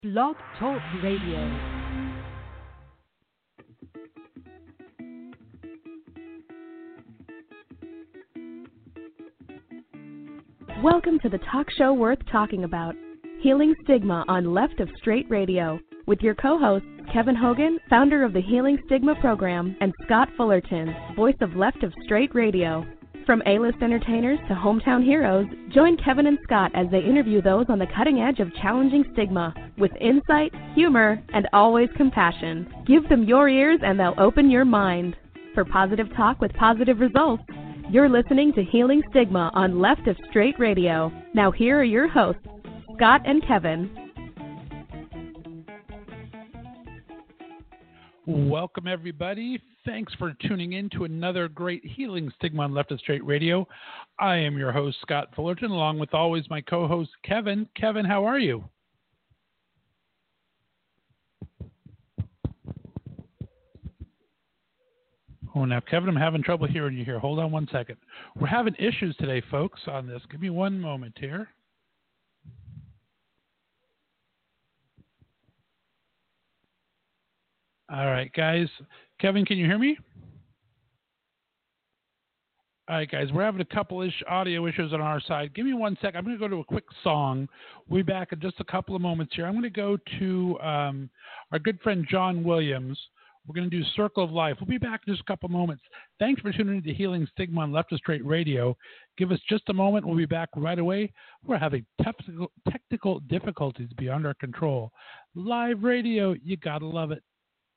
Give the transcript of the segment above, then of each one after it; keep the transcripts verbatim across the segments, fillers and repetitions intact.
Blog Talk Radio. Welcome to the talk show worth talking about, Healing Stigma on Left of Straight Radio, with your co-hosts Kevin Hogan, founder of the Healing Stigma program, and Scott Fullerton, voice of Left of Straight Radio. From A-list entertainers to hometown heroes, join Kevin and Scott as they interview those on the cutting edge of challenging stigma with insight, humor, and always compassion. Give them your ears and they'll open your mind. For positive talk with positive results, you're listening to Healing Stigma on Left of Straight Radio. Now here are your hosts, Scott and Kevin. Welcome, everybody. Thanks for tuning in to another great Healing Stigma on Left of Straight Radio. I am your host, Scott Fullerton, along with always my co-host, Kevin. Kevin, how are you? Oh, now, Kevin, I'm having trouble hearing you here. Hold on one second. We're having issues today, folks, on this. Give me one moment here. All right, guys. Kevin, can you hear me? All right, guys. We're having a couple ish audio issues on our side. Give me one sec. I'm going to go to a quick song. We'll be back in just a couple of moments here. I'm going to go to um, our good friend John Williams. We're going to do Circle of Life. We'll be back in just a couple of moments. Thanks for tuning in to Healing Stigma on Left of Straight Radio. Give us just a moment. We'll be back right away. We're having technical, technical difficulties beyond our control. Live radio, you got to love it.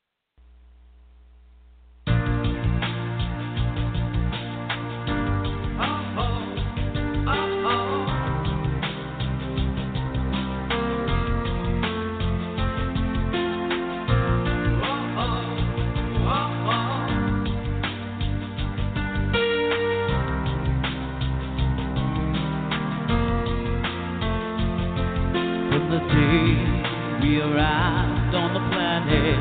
The day we arrived on the planet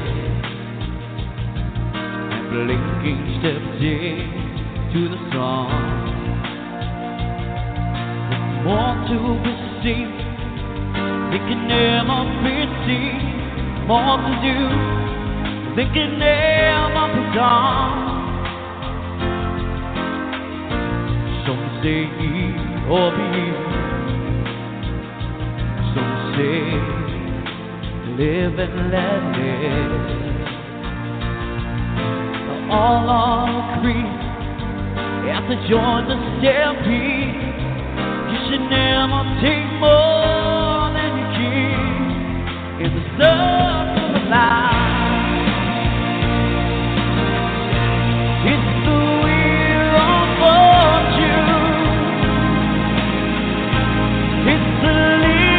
and blinking stepped into the sun. There's more to be seen, it can never be seen. More to do, it can never be done. Some say eat or be, some say, live and let live. But all are agree, you have to join the stampede. You should never take more than you give. It's the circle of life. It's the wheel of fortune. It's the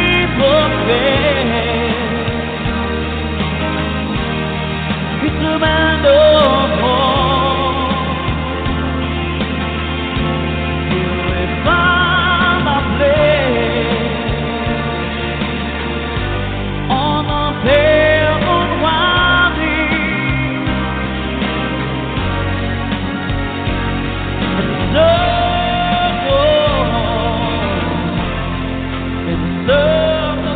it's a man of war. We find a place on a pavement winding. The circle, it's the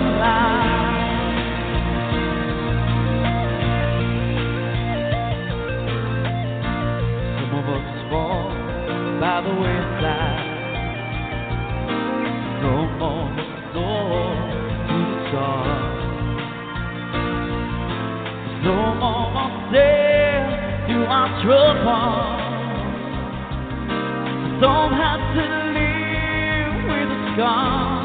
by the wayside, no more soar to the stars, no more stare to our troubles. Don't have to live with a scar.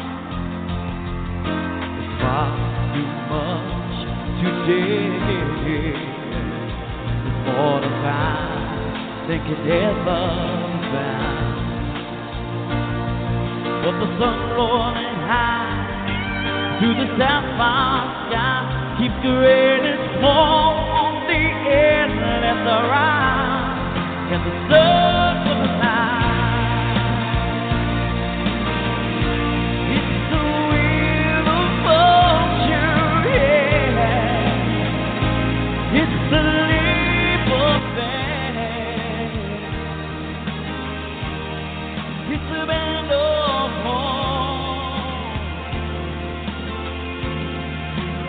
It's far too much today before the time they can ever. But the sun rolling high through the sapphire sky keeps grading small on the endless horizon. And the circle of life, it's the wheel of fortune, yeah. It's the leap of faith. It's the band of hope.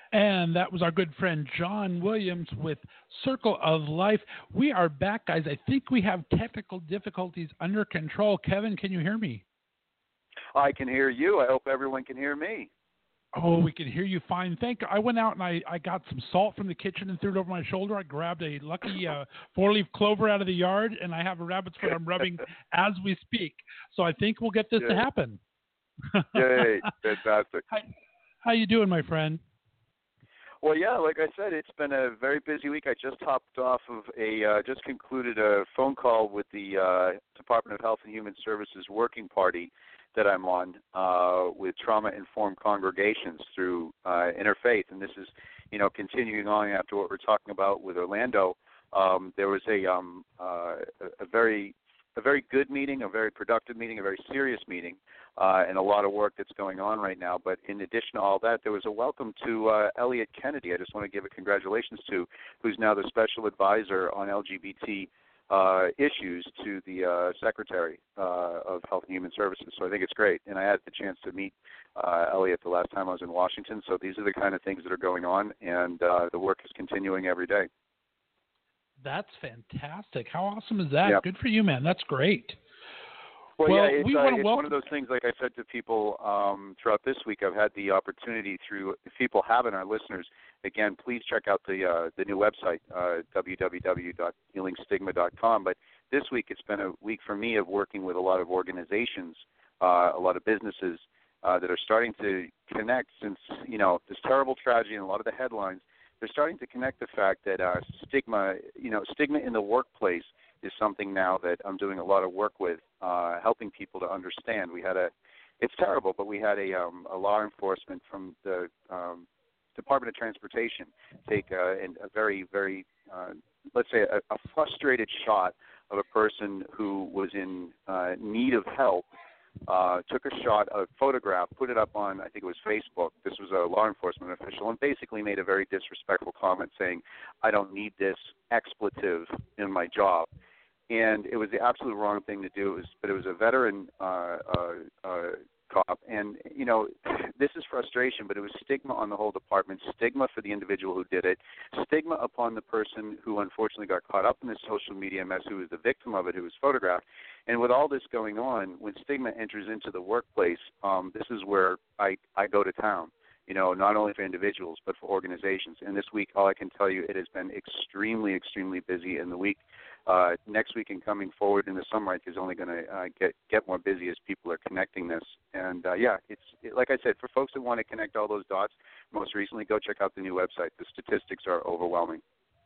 And that was our good friend John Williams with Circle of Life. We are back, guys. I think we have technical difficulties under control. Kevin, can you hear me? I can hear you. I hope everyone can hear me. Oh, we can hear you fine. Thank you. I went out and I, I got some salt from the kitchen and threw it over my shoulder. I grabbed a lucky uh, four-leaf clover out of the yard, and I have a rabbit's foot I'm rubbing as we speak. So I think we'll get this Yay. to happen. Yay, fantastic. How, how you doing, my friend? Well, yeah, like I said, it's been a very busy week. I just hopped off of a, uh, just concluded a phone call with the uh, Department of Health and Human Services Working Party that I'm on uh, with trauma-informed congregations through uh, Interfaith, and this is, you know, continuing on after what we're talking about with Orlando. Um, there was a, um, uh, a very a very good meeting, a very productive meeting, a very serious meeting, uh, and a lot of work that's going on right now. But in addition to all that, there was a welcome to uh, Elliot Kennedy. I just want to give a congratulations to, who's now the special advisor on L G B T Uh, issues to the uh, Secretary uh, of Health and Human Services. So I think it's great. And I had the chance to meet uh, Elliot the last time I was in Washington. So these are the kind of things that are going on, and uh, the work is continuing every day. That's fantastic. How awesome is that? Yep. Good for you, man. That's great. Well, well yeah, it's, we uh, want to it's welcome... one of those things, like I said to people um, throughout this week, I've had the opportunity through, if people haven't, our listeners, again, please check out the uh, the new website, uh, w w w dot healing stigma dot com. But this week it's been a week for me of working with a lot of organizations, uh, a lot of businesses uh, that are starting to connect since, you know, this terrible tragedy and a lot of the headlines, they're starting to connect the fact that uh, stigma, you know, stigma in the workplace is something now that I'm doing a lot of work with, uh, helping people to understand. We had a, it's terrible, but we had a, um, a law enforcement from the um, Department of Transportation take a, a very, very, uh, let's say, a, a frustrated shot of a person who was in uh, need of help, uh, took a shot, a photograph, put it up on, I think it was Facebook. This was a law enforcement official, and basically made a very disrespectful comment saying, I don't need this expletive in my job. And it was the absolute wrong thing to do. It was, but it was a veteran uh, uh, uh, cop. And, you know, this is frustration, but it was stigma on the whole department, stigma for the individual who did it, stigma upon the person who unfortunately got caught up in this social media mess, who was the victim of it, who was photographed. And with all this going on, when stigma enters into the workplace, um, this is where I, I go to town, you know, not only for individuals, but for organizations. And this week, all I can tell you, it has been extremely, extremely busy. And the week, uh, next week and coming forward in the summer, is only going to uh, get get more busy as people are connecting this. And, uh, yeah, it's it, like I said, for folks that want to connect all those dots, most recently, go check out the new website. The statistics are overwhelming.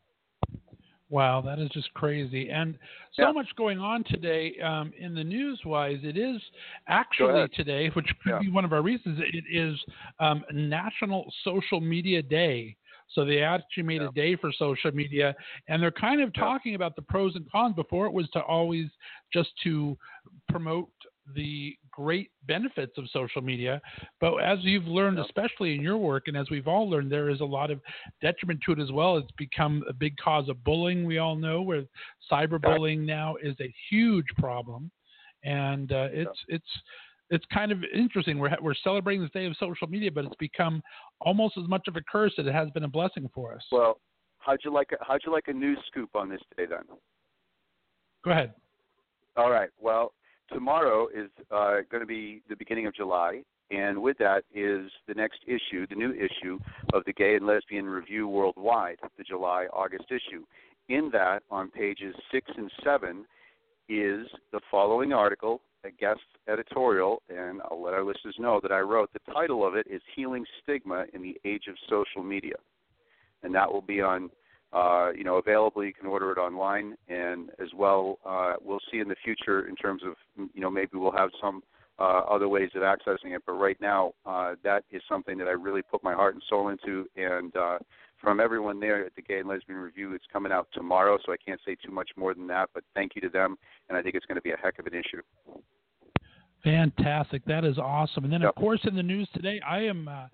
Wow, that is just crazy. And so yeah. much going on today um, in the news-wise. It is actually today, which could yeah. be one of our reasons, it is um, National Social Media Day. So they actually made yeah. a day for social media, and they're kind of talking yeah. about the pros and cons. Before it was to always just to promote the great benefits of social media. But as you've learned, yeah. especially in your work, and as we've all learned, there is a lot of detriment to it as well. It's become a big cause of bullying, we all know, where cyberbullying now is a huge problem. And uh, it's yeah. it's it's kind of interesting. We're we're celebrating this day of social media, but it's become almost as much of a curse as it has been a blessing for us. Well, how'd you like a, how'd you like a news scoop on this day then? Go ahead. All right. Well, tomorrow is uh, going to be the beginning of July, and with that is the next issue, the new issue of the Gay and Lesbian Review Worldwide, the July-August issue. In that, on pages six and seven, is the following article, a guest editorial, and I'll let our listeners know that I wrote. The title of it is Healing Stigma in the Age of Social Media, and that will be on Uh, you know, available. You can order it online, and as well, uh, we'll see in the future in terms of, you know, maybe we'll have some uh, other ways of accessing it. But right now, uh, that is something that I really put my heart and soul into. And uh, from everyone there at the Gay and Lesbian Review, it's coming out tomorrow, so I can't say too much more than that. But thank you to them, and I think it's going to be a heck of an issue. Fantastic. That is awesome. And then, yep. of course, in the news today, I am uh,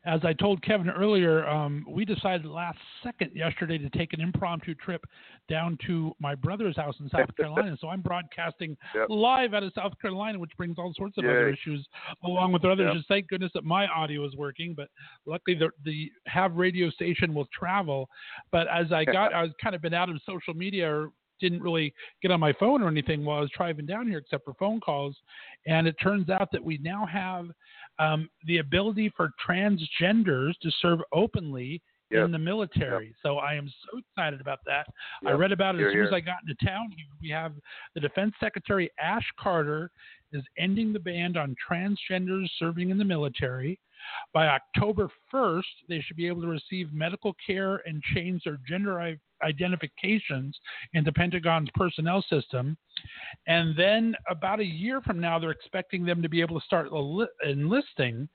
as I told Kevin earlier, um, we decided last second yesterday to take an impromptu trip down to my brother's house in South Carolina. So I'm broadcasting yep. live out of South Carolina, which brings all sorts of Yay. other issues along with other issues. Yep. Thank goodness that my audio is working, but luckily the, the Have radio station will travel. But as I got, I was kind of been out of social media or didn't really get on my phone or anything while I was driving down here except for phone calls. And it turns out that we now have um, the ability for transgenders to serve openly yep. in the military. Yep. So I am so excited about that. Yep. I read about it here, as soon here. as I got into town. We have the Defense Secretary Ash Carter is ending the ban on transgenders serving in the military. By October first, they should be able to receive medical care and change their gender identifications in the Pentagon's personnel system. And then about a year from now, they're expecting them to be able to start enlisting.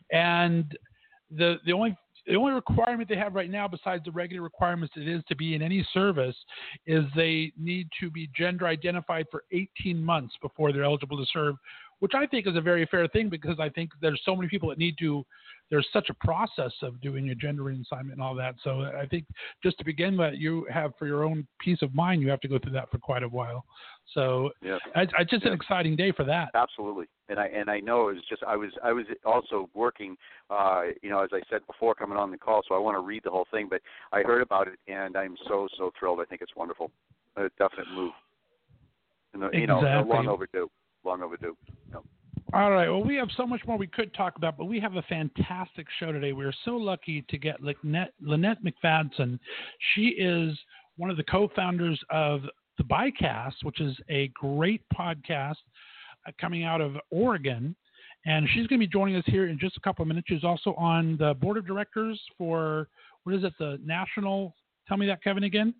And the the only the only requirement they have right now, besides the regular requirements it is to be in any service, is they need to be gender identified for eighteen months before they're eligible to serve, which I think is a very fair thing because I think there's so many people that need to, there's such a process of doing a gender reassignment and all that. So I think just to begin with, you have for your own peace of mind, you have to go through that for quite a while. So yeah. it's I, just yeah. an exciting day for that. Absolutely. And I and I know it was just I was I was also working, uh, you know, as I said before, coming on the call. So I want to read the whole thing, but I heard about it and I'm so so thrilled. I think it's wonderful, a definite move. And, you exactly. know, long overdue, long overdue. No. All right. Well, we have so much more we could talk about, but we have a fantastic show today. We are so lucky to get Lynette, Lynette McFadden. She is one of the co-founders of the Bycast, which is a great podcast uh, coming out of Oregon. And she's going to be joining us here in just a couple of minutes. She's also on the board of directors for, what is it, the National, tell me that, Kevin, again?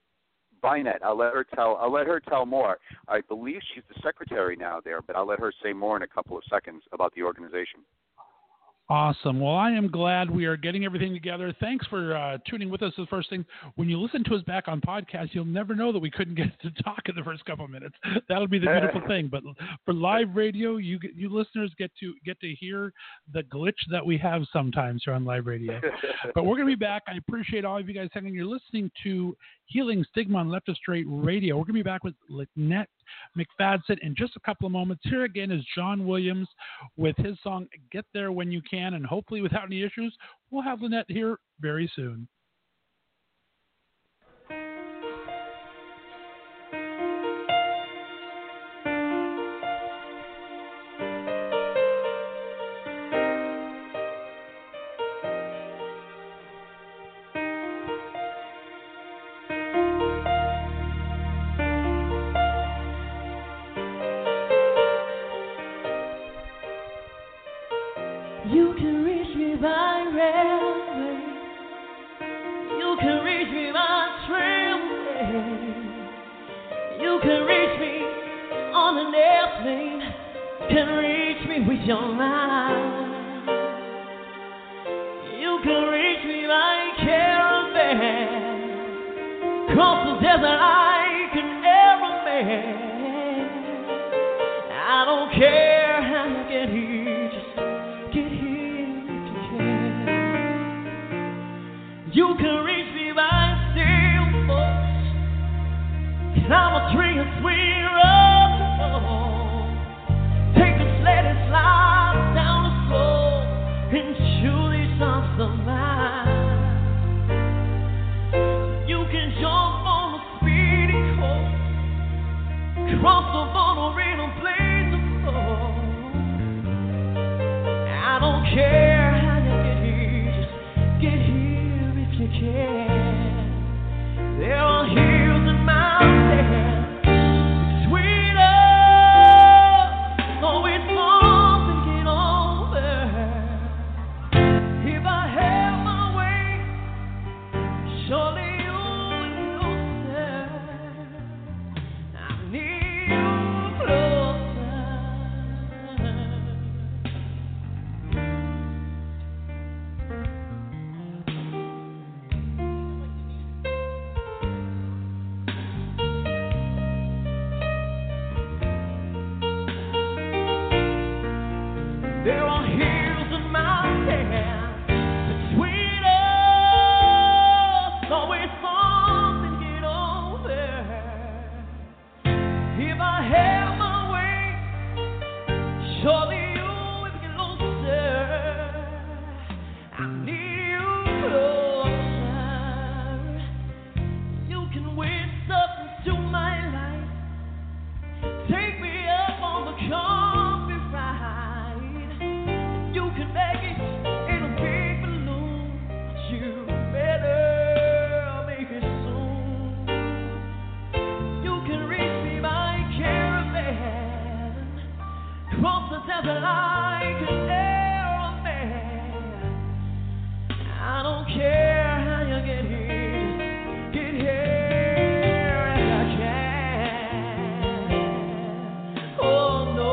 Bynet. I'll let her tell. I'll let her tell more. I believe she's the secretary now there, but I'll let her say more in a couple of seconds about the organization. Awesome. Well, I am glad we are getting everything together. Thanks for uh, tuning with us. The first thing, when you listen to us back on podcast, you'll never know that we couldn't get to talk in the first couple of minutes. That'll be the beautiful thing. But for live radio, you you listeners get to get to hear the glitch that we have sometimes here on live radio. But we're going to be back. I appreciate all of you guys hanging. You're listening to Healing Stigma on Left of Straight Radio. We're going to be back with Lynette McFadden in just a couple of moments. Here again is John Williams with his song Get There When You Can, and hopefully without any issues, we'll have Lynette here very soon. You can reach me by railway. You can reach me by tramway. You can reach me on an airplane. You can reach me with your mind. You can reach me by caravan. Cross the desert like an airman. I don't care how you get here. Just get here if you can. You can reach me by sailboat. Climb a tree and swing up the road. Take the sled and slide down the slope and chew these songs of mine. You can jump on a speedy coast, cross the border in a blaze of gold. I don't care how you get here, just get here if you can. There are hills and mountains, sweeter, always fun to get over. If I had my way, surely you would know, sir. I need you closer. If I had my way, surely you would be closer. I need you closer. You can whisper into my life, take me up on the comfy ride. You can make it in a big balloon. You better make it soon. You can reach me by caravan, cross the desert like an airman. I don't care how you get here, get here if I can. Oh no,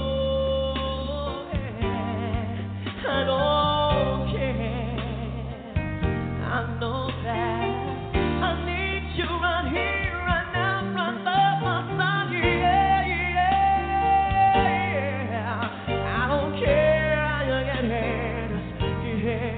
I don't care. I know that I need you right here, right now, right by my side. Yeah, yeah. I don't care how you get here, yeah.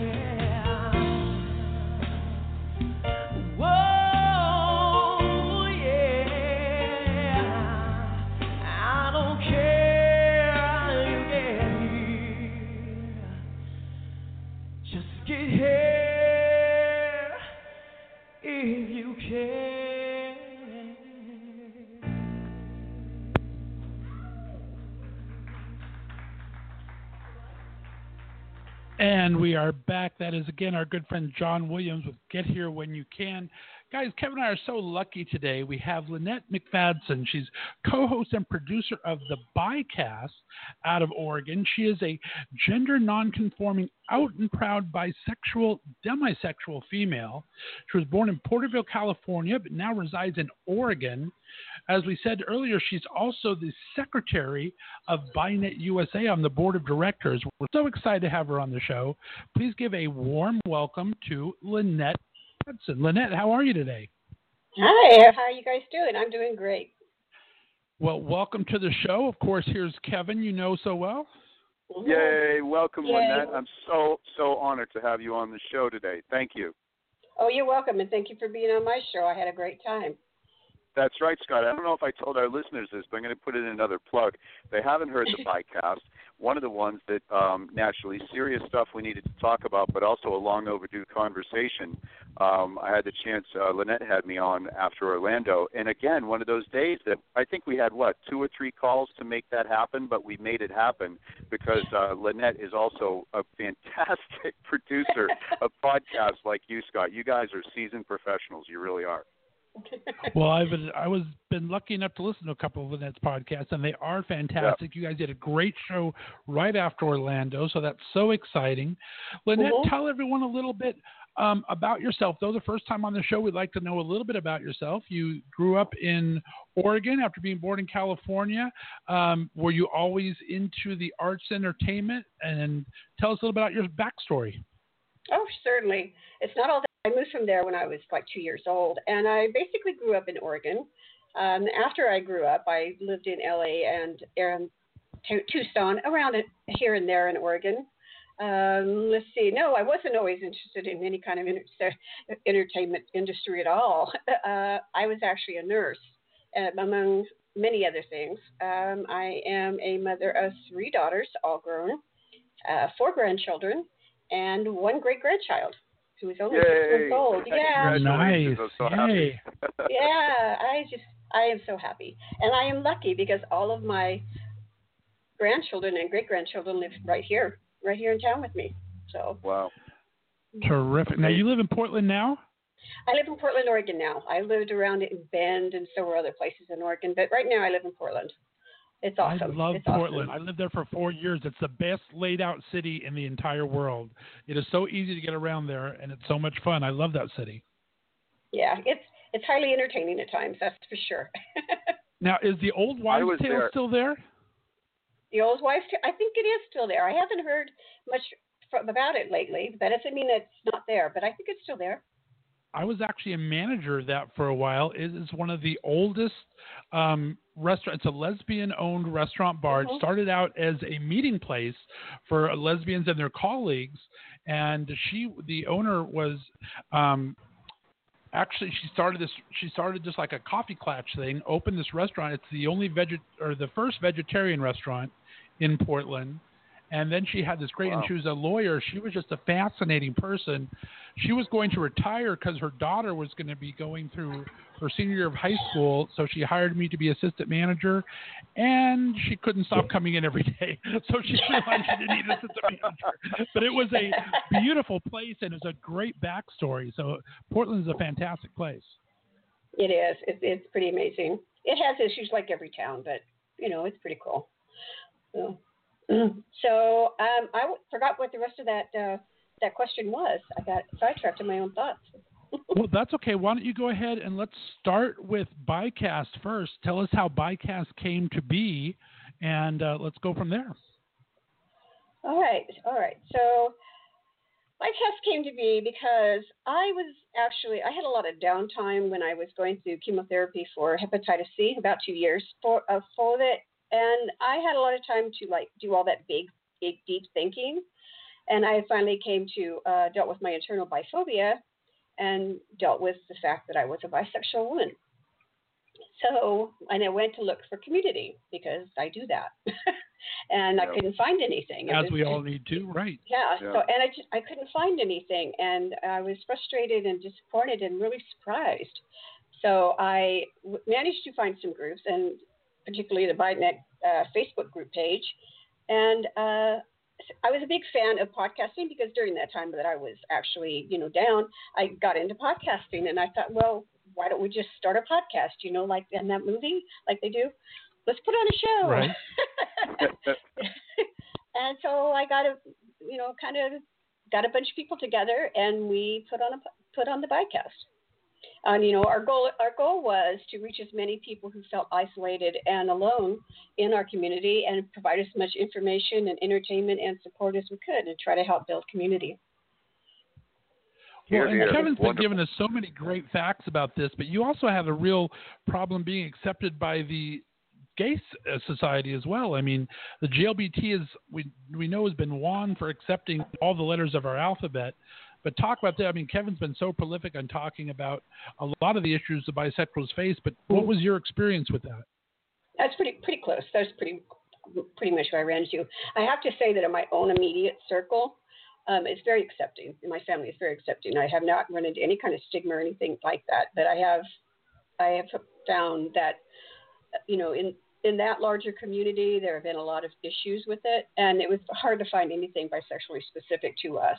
Whoa, yeah. I don't care how you get here. Just get here if you can. And we are back. That is, again, our good friend John Williams with Get Here When You Can. Guys, Kevin and I are so lucky today. We have Lynette McFadden. She's co-host and producer of the Bicast out of Oregon. She is a gender non-conforming, out and proud bisexual, demisexual female. She was born in Porterville, California, but now resides in Oregon. As we said earlier, she's also the secretary of BiNet U S A on the board of directors. We're so excited to have her on the show. Please give a warm welcome to Lynette Hudson. Lynette, how are you today? Hi, how are you guys doing? I'm doing great. Well, welcome to the show. Of course, here's Kevin, you know so well. Mm-hmm. Yay, welcome, Yay. Lynette. I'm so, so honored to have you on the show today. Thank you. Oh, you're welcome, and thank you for being on my show. I had a great time. That's right, Scott. I don't know if I told our listeners this, but I'm going to put in another plug. They haven't heard the Bicast. One of the ones that, um, naturally, serious stuff we needed to talk about, but also a long overdue conversation. Um, I had the chance, uh, Lynette had me on after Orlando. And again, one of those days that I think we had, what, two or three calls to make that happen, but we made it happen because uh, Lynette is also a fantastic producer of podcasts like you, Scott. You guys are seasoned professionals. You really are. Well, I've been, I was been lucky enough to listen to a couple of Lynette's podcasts, and they are fantastic. Yeah. You guys did a great show right after Orlando, so that's so exciting. Lynette, mm-hmm. tell everyone a little bit um, about yourself. Though the first time on the show, we'd like to know a little bit about yourself. You grew up in Oregon after being born in California. Um, were you always into the arts and entertainment? And tell us a little bit about your backstory. Oh, certainly. It's not all that. I moved from there when I was like two years old, and I basically grew up in Oregon. Um, after I grew up, I lived in L A and um, Tucson, around it, here and there in Oregon. Um, let's see. No, I wasn't always interested in any kind of inter- entertainment industry at all. Uh, I was actually a nurse, um, among many other things. Um, I am a mother of three daughters, all grown, uh, four grandchildren, and one great-grandchild who is only Yay. six months old. Yeah. Nice. I'm so Yay. happy. Yeah, I just, I am so happy. And I am lucky because all of my grandchildren and great-grandchildren live right here, right here in town with me. So. Wow. Terrific. Now, you live in Portland now? I live in Portland, Oregon now. I lived around in Bend and several other places in Oregon, but right now I live in Portland. It's awesome. I love it's Portland. Awesome. I lived there for four years. It's the best laid out city in the entire world. It is so easy to get around there, and it's so much fun. I love that city. Yeah, it's it's highly entertaining at times, that's for sure. Now, is the old Wives' Tale there. still there? The old Wives' Tale, I think it is still there. I haven't heard much from, about it lately. That doesn't mean it's not there, but I think it's still there. I was actually a manager of that for a while. It is one of the oldest um, restaurants. It's a lesbian-owned restaurant bar. Mm-hmm. It started out as a meeting place for lesbians and their colleagues, and she, the owner, was um, actually she started this. She started just like a coffee klatch thing. Opened this restaurant. It's the only veget or the first vegetarian restaurant in Portland. And then she had this great, wow. and she was a lawyer. She was just a fascinating person. She was going to retire because her daughter was going to be going through her senior year of high school. So she hired me to be assistant manager, and she couldn't stop coming in every day. So she realized she didn't need an assistant manager. But it was a beautiful place, and it was a great backstory. So Portland is a fantastic place. It is. It's, it's pretty amazing. It has issues like every town, but, you know, it's pretty cool. So. So um, I w- forgot what the rest of that uh, that question was. I got sidetracked in my own thoughts. Well, that's okay. Why don't you go ahead and let's start with BICAST first. Tell us how BICAST came to be, and uh, let's go from there. All right. All right. So BICAST came to be because I was actually, I had a lot of downtime when I was going through chemotherapy for hepatitis C, about two years for, uh, for it. And I had a lot of time to like do all that big, big, deep thinking. And I finally came to, uh, dealt with my internal biphobia and dealt with the fact that I was a bisexual woman. So, and I went to look for community because I do that. and yeah. I couldn't find anything. As was, we all need to, right. Yeah. yeah. So, and I just, I couldn't find anything. And I was frustrated and disappointed and really surprised. So I w- managed to find some groups, and particularly the BINet uh, Facebook group page. And uh, I was a big fan of podcasting because during that time that I was actually, you know, down, I got into podcasting. And I thought, well, why don't we just start a podcast, you know, like in that movie, like they do? Let's put on a show. Right. And so I got a, you know, kind of got a bunch of people together, and we put on a put on the BICAST. And, you know, our goal our goal was to reach as many people who felt isolated and alone in our community and provide as much information and entertainment and support as we could and try to help build community. Well, and here. Kevin's Wonderful. been giving us so many great facts about this, but you also have a real problem being accepted by the gay society as well. I mean, the G L B T is, we we know, has been won for accepting all the letters of our alphabet. But talk about that. I mean, Kevin's been so prolific on talking about a lot of the issues the bisexuals face, but what was your experience with that? That's pretty pretty close. That's pretty pretty much what I ran into. I have to say that in my own immediate circle, um, it's very accepting. And my family is very accepting. I have not run into any kind of stigma or anything like that. But I have I have found that, you know, in in that larger community, there have been a lot of issues with it, and it was hard to find anything bisexually specific to us.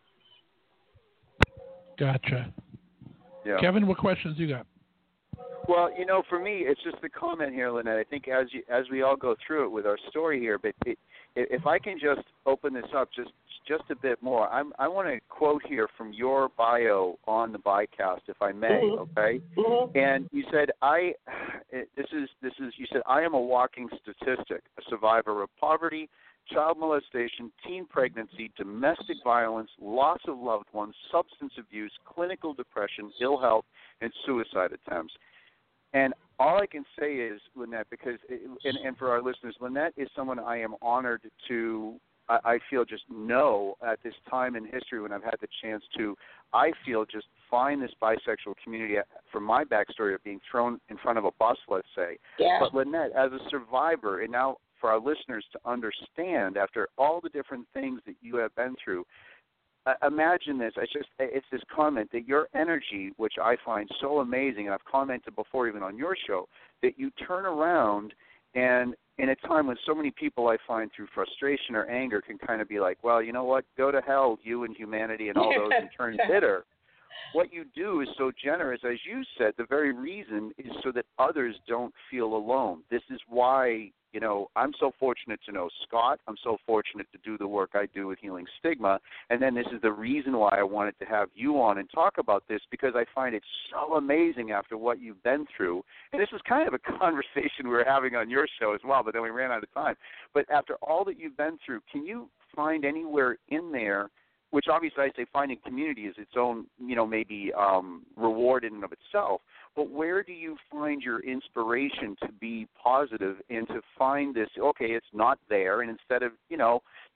Gotcha. Yeah. Kevin, what questions you got? Well, you know, for me, it's just the comment here, Lynette. I think as you, as we all go through it with our story here, but it, if I can just open this up just just a bit more, I'm, I want to quote here from your bio on the BICAST, if I may. Mm-hmm. Okay. Mm-hmm. And you said, I. This is this is. You said, I am a walking statistic, a survivor of poverty, child molestation, teen pregnancy, domestic violence, loss of loved ones, substance abuse, clinical depression, ill health, and suicide attempts. And all I can say is, Lynette, because, it, and, and for our listeners, Lynette is someone I am honored to, I, I feel, just know at this time in history when I've had the chance to, I feel, just find this bisexual community from my backstory of being thrown in front of a bus, let's say. Yeah. But Lynette, as a survivor, and now for our listeners to understand, after all the different things that you have been through, uh, imagine this. It's just it's this comment that your energy, which I find so amazing, and I've commented before even on your show, that you turn around and in a time when so many people I find through frustration or anger can kind of be like, well, you know what, go to hell, you and humanity and all those, and turn bitter. What you do is so generous, as you said, the very reason is so that others don't feel alone. This is why, you know, I'm so fortunate to know Scott. I'm so fortunate to do the work I do with Healing Stigma. And then this is the reason why I wanted to have you on and talk about this, because I find it so amazing after what you've been through. And this was kind of a conversation we were having on your show as well, but then we ran out of time. But after all that you've been through, can you find anywhere in there, which obviously I say finding community is its own, you know, maybe um, reward in and of itself, but where do you find your inspiration to be positive and to find this, okay, it's not there, and instead of, you know,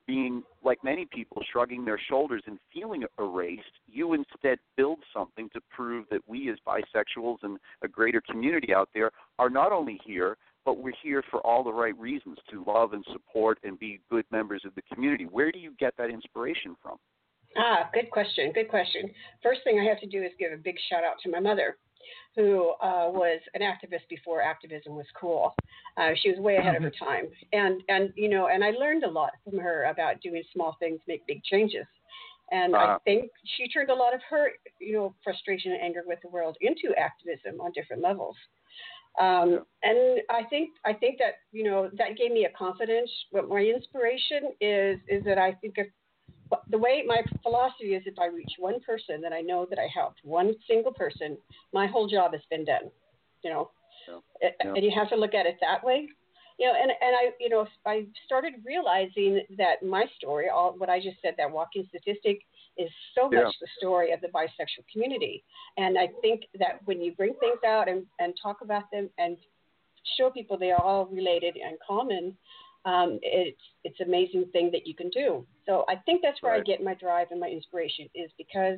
being, like many people, shrugging their shoulders and feeling erased, you instead build something to prove that we as bisexuals and a greater community out there are not only here, but we're here for all the right reasons, to love and support and be good members of the community. Where do you get that inspiration from? Ah, good question, good question. First thing I have to do is give a big shout out to my mother, who uh, was an activist before activism was cool. Uh, she was way ahead of her time. And, and, you know, and I learned a lot from her about doing small things make big changes. And uh, I think she turned a lot of her, you know, frustration and anger with the world into activism on different levels. Um, yeah. And I think, I think that, you know, that gave me a confidence. But my inspiration is, is that I think if, the way my philosophy is, if I reach one person that I know that I helped, one single person, my whole job has been done, you know, yeah. Yeah. And you have to look at it that way, you know, and, and I, you know, I started realizing that my story, all what I just said, that walking statistic, is so yeah. much the story of the bisexual community. And I think that when you bring things out and, and talk about them and show people they are all related and common, Um, it's it's an amazing thing that you can do. So I think that's where right. I get my drive and my inspiration, is because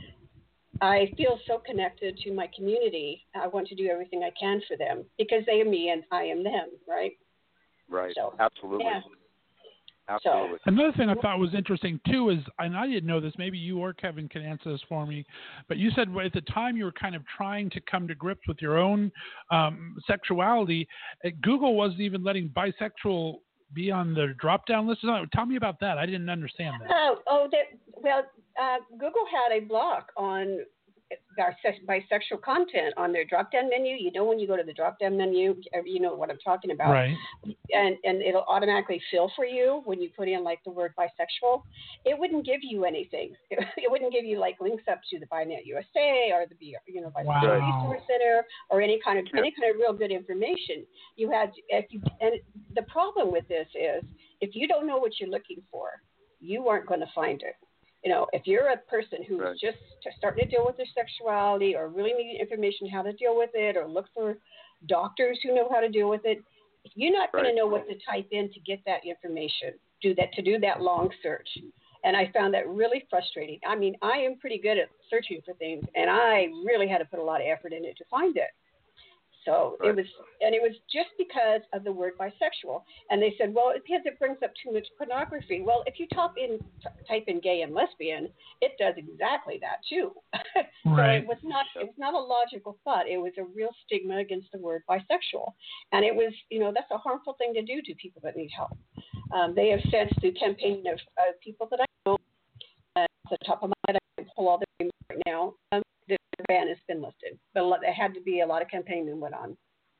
I feel so connected to my community. I want to do everything I can for them because they are me and I am them, right? Right. So, absolutely. Yeah. Absolutely. So, another thing I thought was interesting too is, and I didn't know this, maybe you or Kevin can answer this for me, but you said at the time you were kind of trying to come to grips with your own um, sexuality. Google wasn't even letting bisexual be on the drop-down list. Tell me about that. I didn't understand that. Oh, oh that, well, uh, Google had a block on bisexual content on their drop-down menu. You know, when you go to the drop-down menu, you know what I'm talking about. Right. And and it'll automatically fill for you when you put in like the word bisexual. It wouldn't give you anything. It, it wouldn't give you like links up to the BiNet U S A or the you know Bisexual wow. Resource Center or any kind of any kind of real good information. You had if you and the problem with this is if you don't know what you're looking for, you aren't going to find it. You know, if you're a person who's right. just starting to deal with their sexuality or really need information how to deal with it, or look for doctors who know how to deal with it, you're not right. going to know what to type in to get that information, do that to do that long search. And I found that really frustrating. I mean, I am pretty good at searching for things, and I really had to put a lot of effort in it to find it. So right. it was, and it was just because of the word bisexual. And they said, well, it's because it brings up too much pornography. Well, if you type in, type in gay and lesbian, it does exactly that too. so right. it was not, it was not a logical thought. It was a real stigma against the word bisexual. And it was, you know, that's a harmful thing to do to people that need help. Um, they have said through campaigning of uh, people that I know, uh, at the top of my head, I can pull all the names right now. Um, the ban has been lifted, but there had to be a lot of campaigning that went on.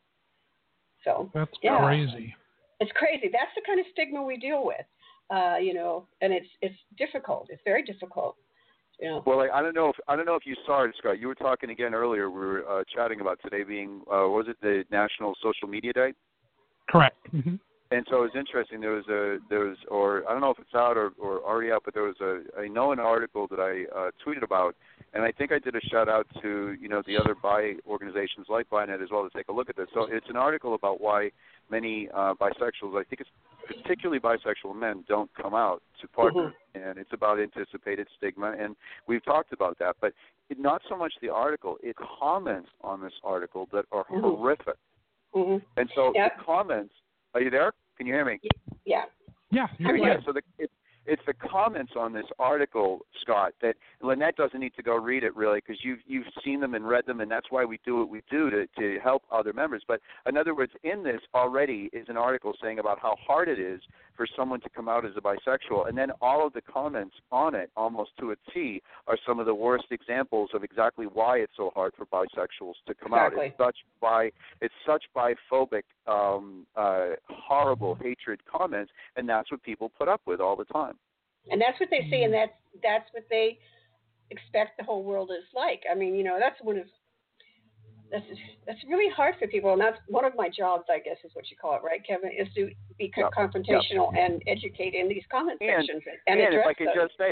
So that's yeah, crazy. It's crazy. That's the kind of stigma we deal with, uh, you know, and it's it's difficult. It's very difficult. You know. Well, I, I don't know if I don't know if you saw it, Scott. You were talking again earlier. We were uh, chatting about today being uh, was it the National Social Media Day? Correct. Mm-hmm. And so it was interesting. There was a there was, or I don't know if it's out or, or already out, but there was a I know an article that I uh, tweeted about, and I think I did a shout out to you know the other bi organizations like BiNet as well to take a look at this. So it's an article about why many uh, bisexuals, I think it's particularly bisexual men, don't come out to partners, mm-hmm. and it's about anticipated stigma, and we've talked about that. But it, not so much the article; it comments on this article that are mm-hmm. horrific, mm-hmm. and so yep. the comments. Are you there? Can you hear me? Yeah. Yeah. You're yeah. So the, it, it's the comments on this article, Scott, that Lynette doesn't need to go read it really because you've you've seen them and read them, and that's why we do what we do to to help other members. But in other words, in this already is an article saying about how hard it is for someone to come out as a bisexual, and then all of the comments on it, almost to a T, are some of the worst examples of exactly why it's so hard for bisexuals to come exactly. out. It's such bi, it's such biphobic, um, uh, horrible hatred comments, and that's what people put up with all the time. And that's what they see, and that's that's what they expect the whole world is like. I mean, you know, that's one of that's that's really hard for people, and that's one of my jobs, I guess, is what you call it, right, Kevin? Is to be yep. confrontational yep. and educate in these comment and, sections and, and address if I could those. just say it,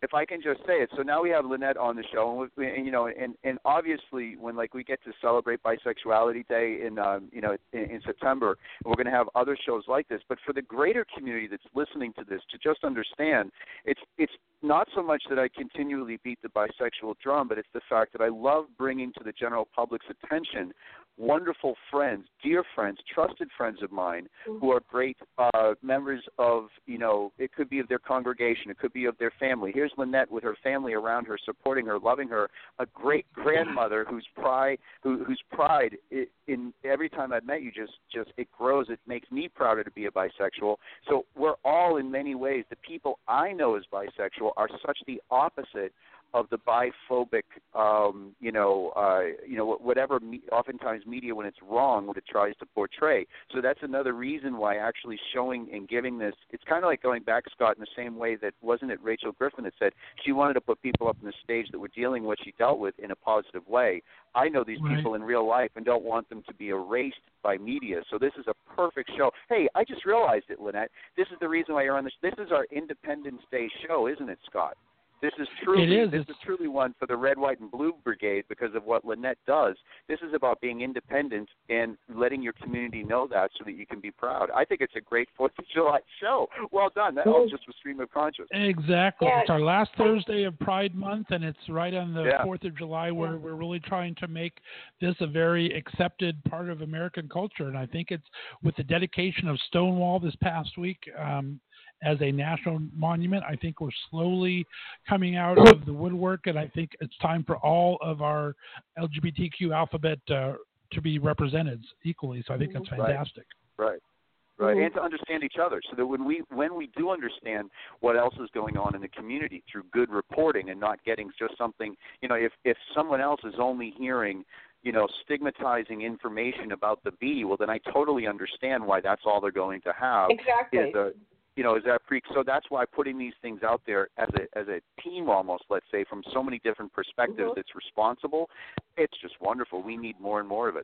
if I can just say it, so now we have Lynette on the show, and, we, and you know, and, and obviously when like we get to celebrate Bisexuality Day in um, you know in, in September, we're going to have other shows like this. But for the greater community that's listening to this, to just understand, it's it's not so much that I continually beat the bisexual drum, but it's the fact that I love bringing to the general public's attention wonderful friends, dear friends, trusted friends of mine who are great uh, members of, you know, it could be of their congregation, it could be of their family. Here's Lynette with her family around her, supporting her, loving her, a great grandmother whose pride, who, whose pride in, in every time I've met you, just, just it grows. It makes me prouder to be a bisexual. So we're all in many ways, the people I know as bisexual are such the opposite of the biphobic, um, you know, uh, you know, whatever. Me, oftentimes, media, when it's wrong, what it tries to portray. So that's another reason why actually showing and giving this. It's kind of like going back, Scott, in the same way that wasn't it Rachel Griffin that said she wanted to put people up on the stage that were dealing what she dealt with in a positive way. I know these right. people in real life and don't want them to be erased by media. So this is a perfect show. Hey, I just realized it, Lynette. This is the reason why you're on this. This is our Independence Day show, isn't it, Scott? This is truly it is. this it's... is truly one for the Red, White, and Blue Brigade because of what Lynette does. This is about being independent and letting your community know that so that you can be proud. I think it's a great Fourth of July show. Well done. That helps just with Stream of Conscious. Exactly. Yeah. It's our last Thursday of Pride Month, and it's right on the yeah. Fourth of July where we're really trying to make this a very accepted part of American culture. And I think it's with the dedication of Stonewall this past week, um, as a national monument, I think we're slowly coming out of the woodwork, and I think it's time for all of our L G B T Q alphabet uh, to be represented equally. So I think that's fantastic. Right, right, right. Mm-hmm. And to understand each other, so that when we when we do understand what else is going on in the community through good reporting and not getting just something, you know, if if someone else is only hearing, you know, stigmatizing information about the B, well, then I totally understand why that's all they're going to have. Exactly. Is a, You know, is that pre? So that's why putting these things out there as a as a team, almost, let's say, from so many different perspectives, mm-hmm. it's responsible. It's just wonderful. We need more and more of it.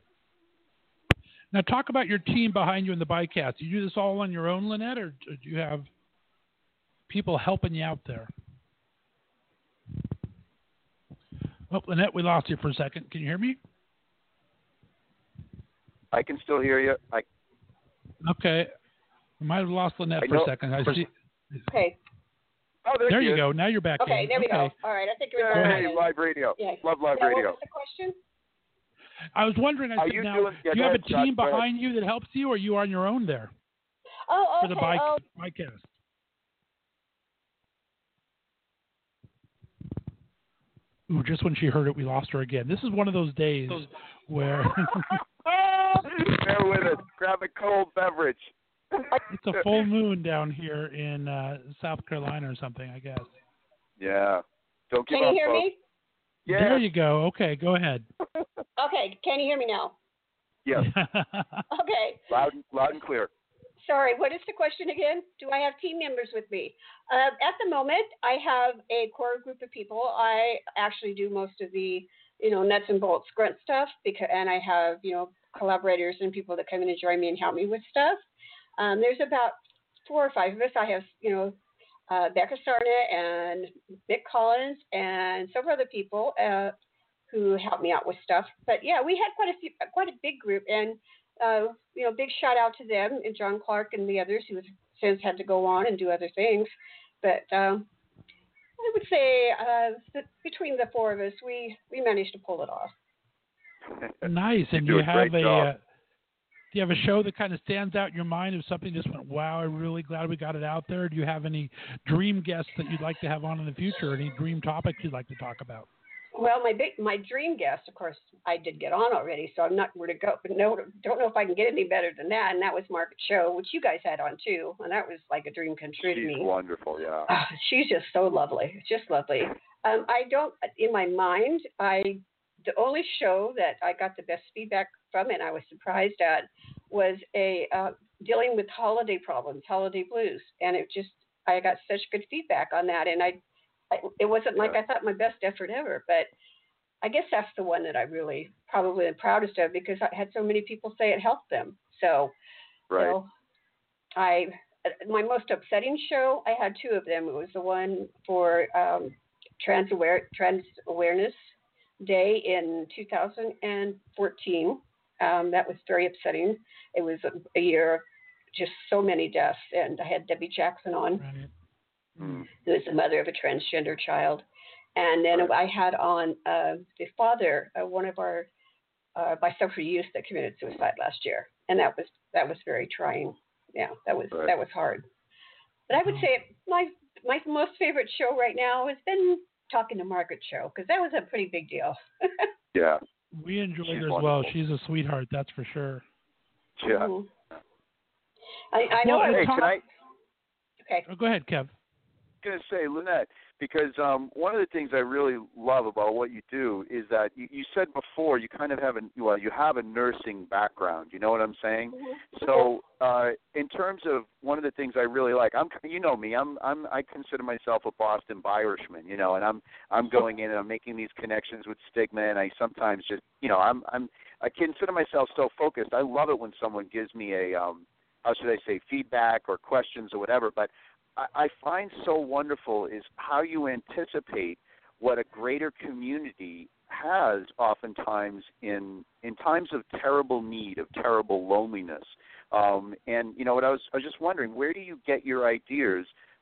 Now, talk about your team behind you in the Bicast. Do you do this all on your own, Lynette, or do you have people helping you out there? Oh, Lynette, we lost you for a second. Can you hear me? I can still hear you. I. Okay. We might have lost Lynette for a second. I see. Okay. Oh, there, there you go. go. Now you're back. Okay, in. there we okay. go. All right, I think you're Hey, on. live radio. Yeah. Love live now, radio. What was the question? I was wondering, I Are said, you now, doing, yeah, do you have ahead, a team Scott, behind you that helps you, or are you on your own there Oh, okay. for the bike, oh. Bicast? Ooh, just when she heard it, we lost her again. This is one of those days where... Bear with us. Grab a cold beverage. It's a full moon down here in uh, South Carolina or something, I guess. Yeah. Don't give Can up, you hear folks. me? Yeah. There you go. Okay, go ahead. Okay, can you hear me now? Yes. Okay. Loud, loud and clear. Sorry, what is the question again? Do I have team members with me? Uh, at the moment, I have a core group of people. I actually do most of the, you know, nuts and bolts grunt stuff, because, and I have, you know, collaborators and people that come in and join me and help me with stuff. Um, there's about four or five of us. I have, you know, uh, Becca Sarna and Mick Collins and several other people uh, who help me out with stuff. But yeah, we had quite a few, quite a big group, and uh, you know, big shout out to them and John Clark and the others who have since had to go on and do other things. But um, I would say uh, that between the four of us, we we managed to pull it off. Nice. And you you, do a have great a job. uh, do you have a show that kind of stands out in your mind if something just went, wow, I'm really glad we got it out there? Do you have any dream guests that you'd like to have on in the future? Any dream topics you'd like to talk about? Well, my big, my dream guest, of course, I did get on already, so I'm not where to go. But no, don't know if I can get any better than that. And that was Margaret Cho, which you guys had on too, and that was like a dream come true to She's me. wonderful, yeah. Oh, she's just so lovely, just lovely. Um, I don't, in my mind, I the only show that I got the best feedback from, and I was surprised at, was a uh, dealing with holiday problems, holiday blues, and it just I got such good feedback on that, and I. I, it wasn't like I thought my best effort ever, but I guess that's the one that I really probably am proudest of, because I had so many people say it helped them. So, right. you know, I my most upsetting show, I had two of them. It was the one for um, Trans, Aware, Trans Awareness Day in two thousand fourteen. Um, that was very upsetting. It was a, a year of just so many deaths, and I had Debbie Jackson on, Right. Mm. who is the mother of a transgender child. And then I had on uh, the father of one of our uh, bisexual youth that committed suicide last year, and that was that was very trying. Yeah, that was Right. that was hard. But I would say my my most favorite show right now has been Talking to Margaret show, because that was a pretty big deal. Yeah. We enjoyed She's her as wonderful. well. She's a sweetheart, that's for sure. Yeah. Mhm. I, I know. Well, I Hey, was Tom- can I? okay. Oh, go ahead, Kev. Going to say, Lynette, because um, one of the things I really love about what you do is that you, you said before you kind of have a well, you have a nursing background. You know what I'm saying? Mhm. So, uh, in terms of one of the things I really like, I'm you know me, I'm I'm I consider myself a Boston Irishman, you know, and I'm I'm going in and I'm making these connections with stigma, and I sometimes just you know I'm I'm I consider myself so focused. I love it when someone gives me a um, how should I say feedback or questions or whatever, but I find so wonderful is how you anticipate what a greater community has oftentimes in in times of terrible need, of terrible loneliness. Um, and you know what I was I was just wondering, where do you get your ideas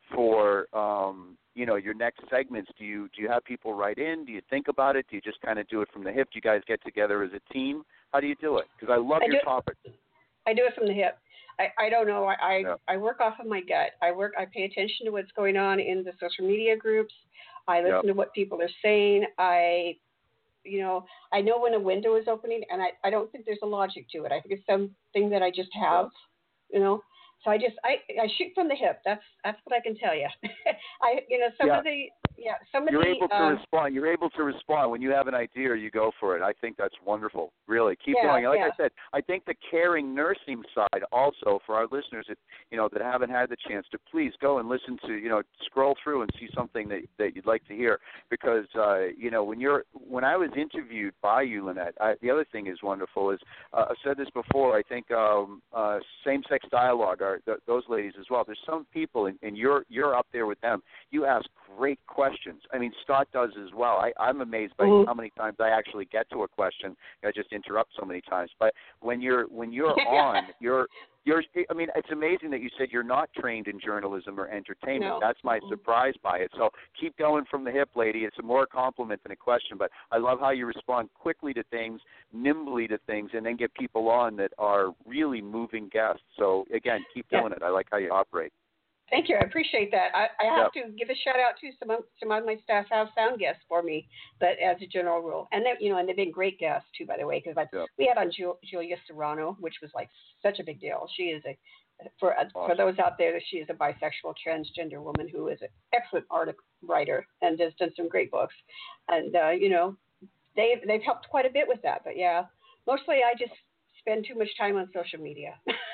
for um, you know your next segments? Do you do you have people write in? Do you think about it? Do you just kind of do it from the hip? Do you guys get together as a team? How do you do it? Because I love I your do- topic. I do it from the hip. I, I don't know. I I, Yeah. I work off of my gut. I work. I pay attention to what's going on in the social media groups. I listen Yep. to what people are saying. I, you know, I know when a window is opening, and I, I don't think there's a logic to it. I think it's something that I just have, you know. So I just I, I shoot from the hip. That's that's what I can tell you. I you know some Yeah. of the yeah some of You're the able to um, respond. You're able to respond when you have an idea. You go for it. I think that's wonderful. Really, keep Yeah, going. Like yeah. I said, I think the caring nursing side also for our listeners that you know that haven't had the chance to please go and listen to you know scroll through and see something that that you'd like to hear because uh, you know when you're when I was interviewed by you, Lynette. I, the other thing is wonderful is uh, I've said this before. I think um, uh, same-sex dialogue are th- those ladies as well. There's some people and, and you're you're up there with them. You ask great questions. I mean, Scott does as well. I, I'm amazed by Mhm. how many times I actually get to a question. I just interrupt so many times. But when you're when you're on, you're you're. I mean, it's amazing that you said you're not trained in journalism or entertainment. No. That's my Mhm. surprise by it. So keep going from the hip, lady. It's more a compliment than a question. But I love how you respond quickly to things, nimbly to things, and then get people on that are really moving guests. So again, keep Yeah. doing it. I like how you operate. Thank you. I appreciate that. I, I have Yep. to give a shout out to some of, some of my staff have sound guests for me, but as a general rule, and they you know, and they've been great guests too, by the way, because Yep. we had on Ju- Julia Serrano, which was like such a big deal. She is a for uh, for Awesome. those out there, she is a bisexual transgender woman who is an excellent article writer and has done some great books, and uh, you know, they've they've helped quite a bit with that. But yeah, mostly I just spend too much time on social media.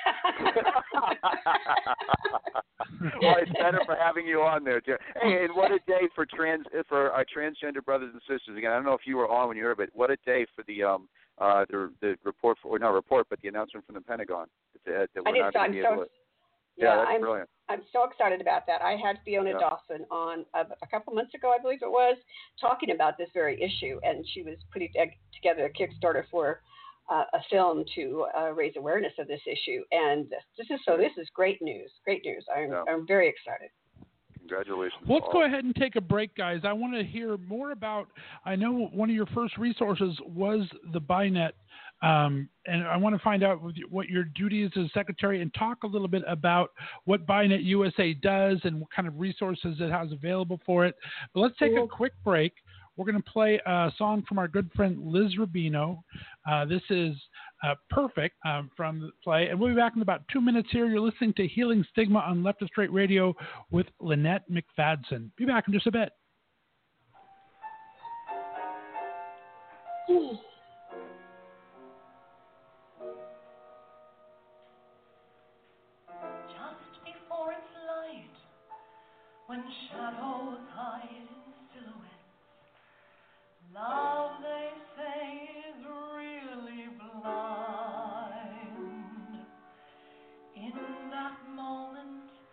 Well, it's better for having you on there, too. Hey, and what a day for trans for our transgender brothers and sisters. Again, I don't know if you were on when you heard, but what a day for the um uh the the report for, or not report, but the announcement from the Pentagon that, that I we're did. not So going I'm to be so able to. yeah, Yeah, that's I'm brilliant. I'm so excited about that. I had Fiona Yeah. Dawson on a, a couple months ago, I believe it was, talking about this very issue, and she was putting ag- together a Kickstarter for uh, a film to uh, raise awareness of this issue. And this is so. This is great news. Great news. I'm Yeah. I'm very excited. Congratulations. Well, let's to go all. ahead and take a break, guys. I want to hear more about. I know one of your first resources was the BiNet, um, and I want to find out what your duty is as secretary and talk a little bit about what BiNet U S A does and what kind of resources it has available for it. But let's take a quick break. We're going to play a song from our good friend Liz Rubino. Uh, this is uh, Perfect um, from the play. And we'll be back in about two minutes here. You're listening to Healing Stigma on Left of Straight Radio with Lynette McFadden. Be back in just a bit. Just before it's light, when shadows hide in silhouettes, love, they say, is really blind. In that moment,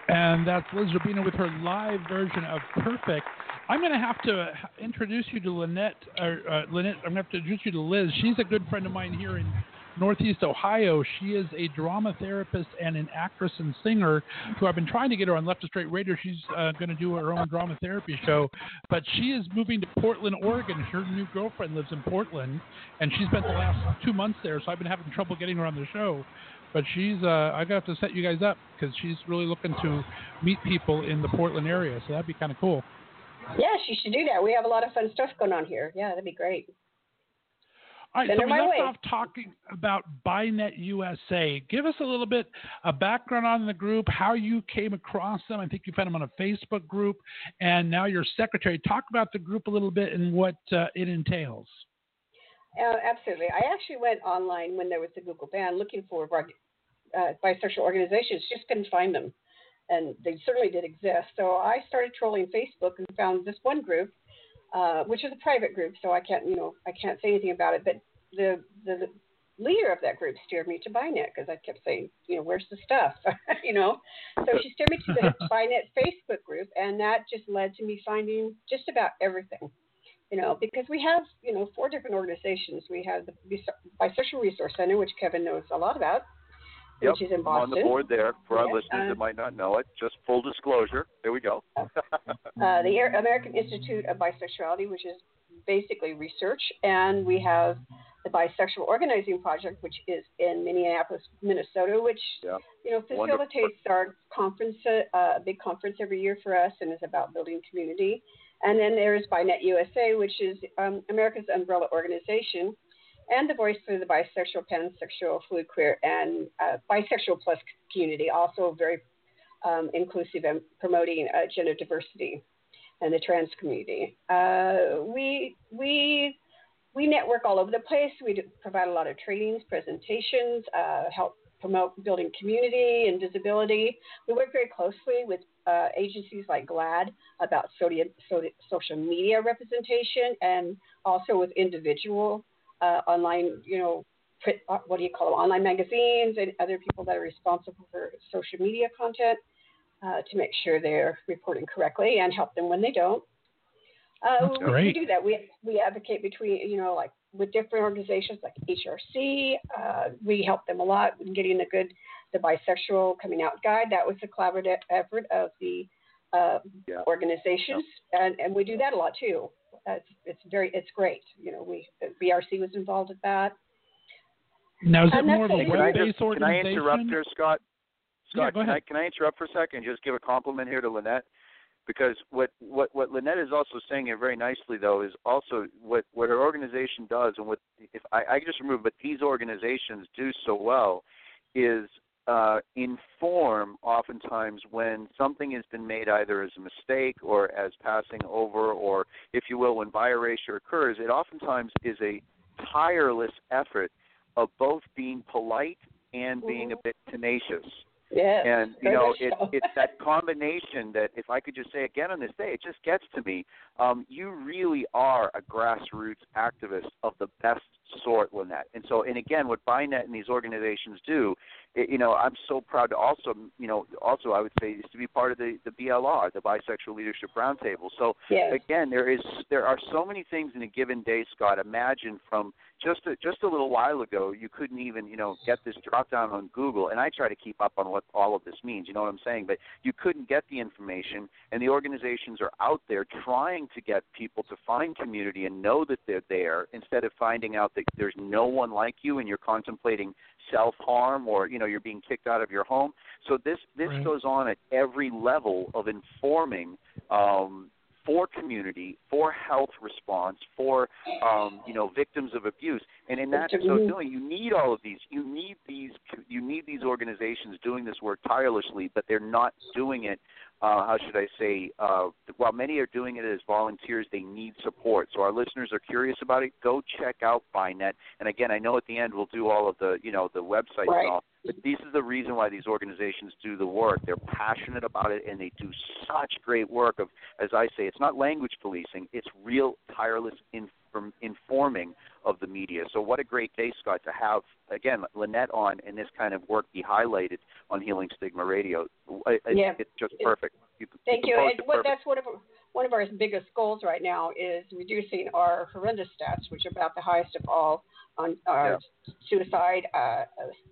And that's Liz Rubino with her live version of Perfect. I'm going to have to introduce you to Lynette. Or, uh, Lynette, I'm going to have to introduce you to Liz. She's a good friend of mine here in Northeast Ohio. She is a drama therapist and an actress and singer who I've been trying to get her on Left of Straight Radio. She's uh, going to do her own drama therapy show, but she is moving to Portland, Oregon. Her new girlfriend lives in Portland, and she's spent the last two months there, so I've been having trouble getting her on the show. But she's, uh, I got to set you guys up because she's really looking to meet people in the Portland area, so that'd be kind of cool. Yeah, she should do that. We have a lot of fun stuff going on here. Yeah, that'd be great. All right, Send so we her my left way. off talking about BiNet U S A. Give us a little bit of background on the group, how you came across them. I think you found them on a Facebook group, and now you're secretary. Talk about the group a little bit and what uh, it entails. Uh, absolutely. I actually went online when there was the Google ban looking for uh, bisexual organizations, just couldn't find them. And they certainly did exist. So I started trolling Facebook and found this one group, uh, which is a private group, so I can't, you know, I can't say anything about it. But the the leader of that group steered me to BiNet because I kept saying, you know, where's the stuff, you know? So she steered me to the BiNet Facebook group, and that just led to me finding just about everything. You know, because we have, you know, four different organizations. We have the Bisexual Resource Center, which Kevin knows a lot about, yep, which is in I'm Boston. on the board there for our yes, listeners uh, that might not know it. Just full disclosure. There we go. uh, the American Institute of Bisexuality, which is basically research. And we have the Bisexual Organizing Project, which is in Minneapolis, Minnesota, which, yep. you know, facilitates Wonderful. our conference, uh, a big conference every year for us, and is about building community. And then there's BiNet U S A, which is um, America's umbrella organization, and the voice for the bisexual, pansexual, fluid, queer, and uh, bisexual plus community, also very um, inclusive and promoting uh, gender diversity and the trans community. Uh, we we we network all over the place. We do provide a lot of trainings, presentations, uh, help promote building community and visibility. We work very closely with uh, agencies like GLAAD about social media representation, and also with individual uh, online, you know, print, what do you call them, online magazines and other people that are responsible for social media content uh, to make sure they're reporting correctly and help them when they don't. Uh, That's we, great. we do that. We we advocate between, you know, like with different organizations like H R C. Uh, we help them a lot in getting the good, the bisexual coming out guide. That was a collaborative effort of the uh, yeah. organizations, yeah. and and we do that a lot too. Uh, it's it's very it's great. You know, we B R C was involved with that. Now, is it And more of a that's- web-based Can I organization? interrupt here, Scott? Scott, Yeah, go can I ahead. can I interrupt for a second and just give a compliment here to Lynette? Because what, what, what Lynette is also saying here very nicely, though, is also what, what her organization does, and what if I, I just remember, but these organizations do so well, is uh, inform oftentimes when something has been made either as a mistake or as passing over, or if you will, when bi-erasure occurs. It oftentimes is a tireless effort of both being polite and being a bit tenacious. Yes, And, you very know, much it, so. it's that combination that, if I could just say again on this day, it just gets to me. Um, you really are a grassroots activist of the best sort, Lynette. And so, and again, what BiNet and these organizations do, it, you know, I'm so proud to also, you know, also I would say is to be part of the, the B L R, the Bisexual Leadership Roundtable. So, Yes. again, there is there are so many things in a given day, Scott. Imagine from just a, just a little while ago, you couldn't even, you know, get this drop down on Google, and I try to keep up on what all of this means, you know what I'm saying? But you couldn't get the information, and the organizations are out there trying to get people to find community and know that they're there, instead of finding out that there's no one like you and you're contemplating self-harm, or, you know, you're being kicked out of your home. So this, this Right. goes on at every level of informing um, for community, for health response, for, um, you know, victims of abuse. And in that so doing, you need all of these. You need these you need these organizations doing this work tirelessly, but they're not doing it, uh, how should I say, uh, while many are doing it as volunteers, they need support. So our listeners are curious about it, go check out BiNet. And again, I know at the end we'll do all of the, you know, the websites Right. and all. But this is the reason why these organizations do the work. They're passionate about it, and they do such great work of, as I say, it's not language policing. It's real tireless inform, informing of the media. So what a great day, Scott, to have, again, Lynette on and this kind of work be highlighted on Healing Stigma Radio. It, yeah. It's just perfect. You, Thank you. you. And what, that's one of one of our biggest goals right now is reducing our horrendous stats, which are about the highest of all on uh, yeah. suicide, uh,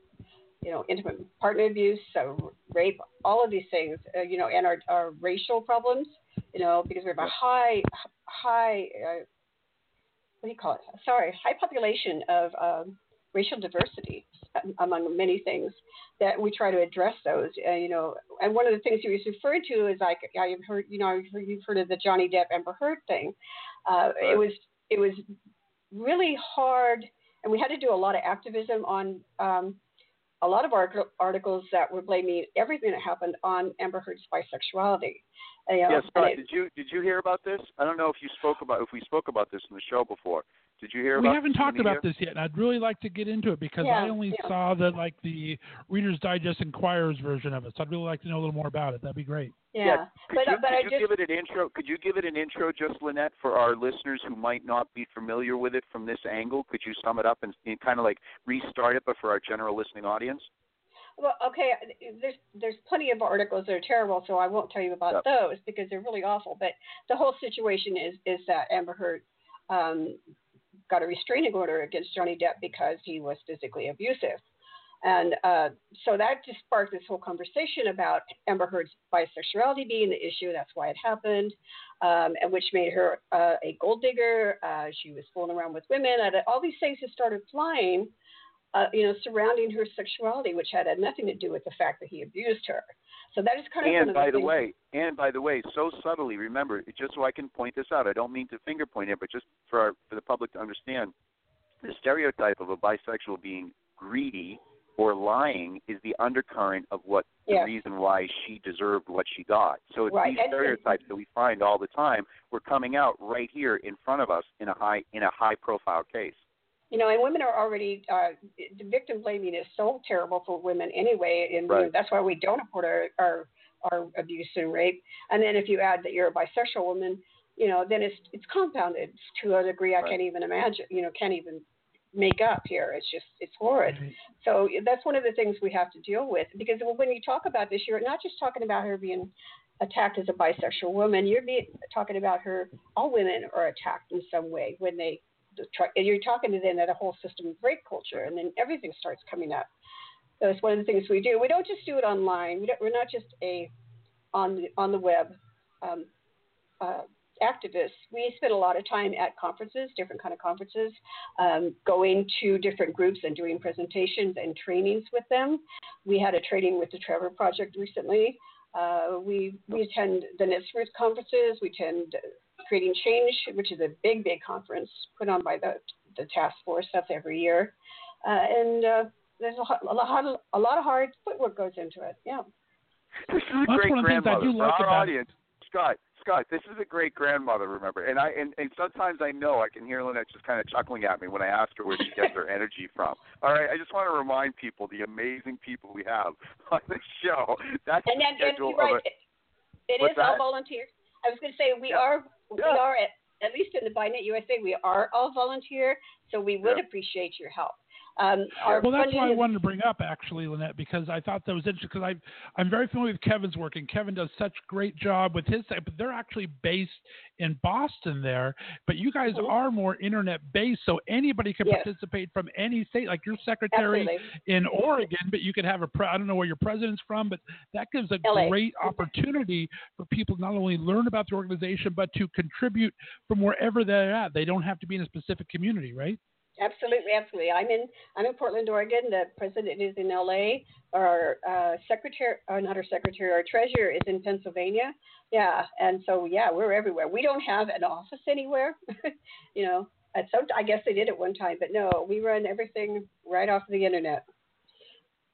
you know, intimate partner abuse, so rape, all of these things, uh, you know, and our, our racial problems, you know, because we have a high, high, uh, what do you call it? Sorry, high population of um, racial diversity among many things that we try to address those, uh, you know, and one of the things he was referring to is like, I've heard, you know, you've heard of the Johnny Depp Amber Heard thing. Uh, right. It was, it was really hard, and we had to do a lot of activism on um, a lot of our articles that were blaming everything that happened on Amber Heard's bisexuality. Uh, you know, yes, Scott, it, did you did you hear about this? I don't know if you spoke about if we spoke about this in the show before. Did you hear we about? We haven't talked about this yet, and I'd really like to get into it because yeah, I only yeah. saw the like the Reader's Digest Inquirer's version of it. So I'd really like to know a little more about it. That'd be great. Yeah, yeah. Could but, you, but could I you just, give it an intro? Could you give it an intro, just Lynette, for our listeners who might not be familiar with it from this angle? Could you sum it up and, and kind of like restart it, but for our general listening audience? Well, okay, there's there's plenty of articles that are terrible, so I won't tell you about yep. those because they're really awful. But the whole situation is is that Amber Heard um, got a restraining order against Johnny Depp because he was physically abusive. And uh, so that just sparked this whole conversation about Amber Heard's bisexuality being the issue. That's why it happened, um, and which made her uh, a gold digger. Uh, she was fooling around with women. And all these things just started flying. Uh, you know, surrounding her sexuality, which had, had nothing to do with the fact that he abused her. So that is kind of and one of by the, the things way, and by the way, so subtly. Remember, just so I can point this out, I don't mean to finger point it, but just for our, for the public to understand, the stereotype of a bisexual being greedy or lying is the undercurrent of what yeah. the reason why she deserved what she got. So it's right. these and, stereotypes that we find all the time. We're coming out right here in front of us in a high in a high profile case. You know, and women are already, uh, the victim blaming is so terrible for women anyway, and right. you know, that's why we don't report our, our our abuse and rape. And then if you add that you're a bisexual woman, you know, then it's it's compounded to a degree I right. can't even imagine, you know, can't even make up here. It's just, it's horrid. Right. So that's one of the things we have to deal with, because when you talk about this, you're not just talking about her being attacked as a bisexual woman, you're being, talking about her, all women are attacked in some way when they, you're talking to them that a whole system of rape culture, and then everything starts coming up. So it's one of the things we do. We don't just do it online. We don't, we're not just a on the on the web um, uh, activists. We spend a lot of time at conferences, different kind of conferences, um, going to different groups and doing presentations and trainings with them. We had a training with the Trevor Project recently. Uh, we we attend the NISRUT conferences. We attend Creating Change, which is a big, big conference put on by the, the task force. That's every year. Uh, and uh, there's a, a, lot, a lot of hard footwork goes into it. Yeah. This is a That's great one of the things I grandmother. do like For our about audience, Scott, Scott, this is a great grandmother, remember. And I and, and sometimes I know I can hear Lynette just kind of chuckling at me when I ask her where she gets her energy from. All right, I just want to remind people the amazing people we have on this show. That's and the then, schedule and right, of a, it what's is all that? volunteer. I was going to say we yeah. are we yeah. are at, at least in the BINET U S A we are all volunteer, so we would yeah. appreciate your help. Um, our well, that's why I is, wanted to bring up, actually, Lynette, because I thought that was interesting, because I'm very familiar with Kevin's work, and Kevin does such a great job with his site, but they're actually based in Boston there, but you guys mm-hmm. are more internet-based, so anybody can yes. participate from any state, like your secretary Absolutely. in Oregon, but you could have a, pre- I don't know where your president's from, but that gives a L A great opportunity for people to not only learn about the organization, but to contribute from wherever they're at. They don't have to be in a specific community, right? Absolutely, absolutely. I'm in I'm in Portland, Oregon. The president is in L A. Our uh, secretary, or not our secretary, our treasurer is in Pennsylvania. Yeah, and so yeah, we're everywhere. We don't have an office anywhere. you know, at some I guess they did at one time, but no, we run everything right off the internet.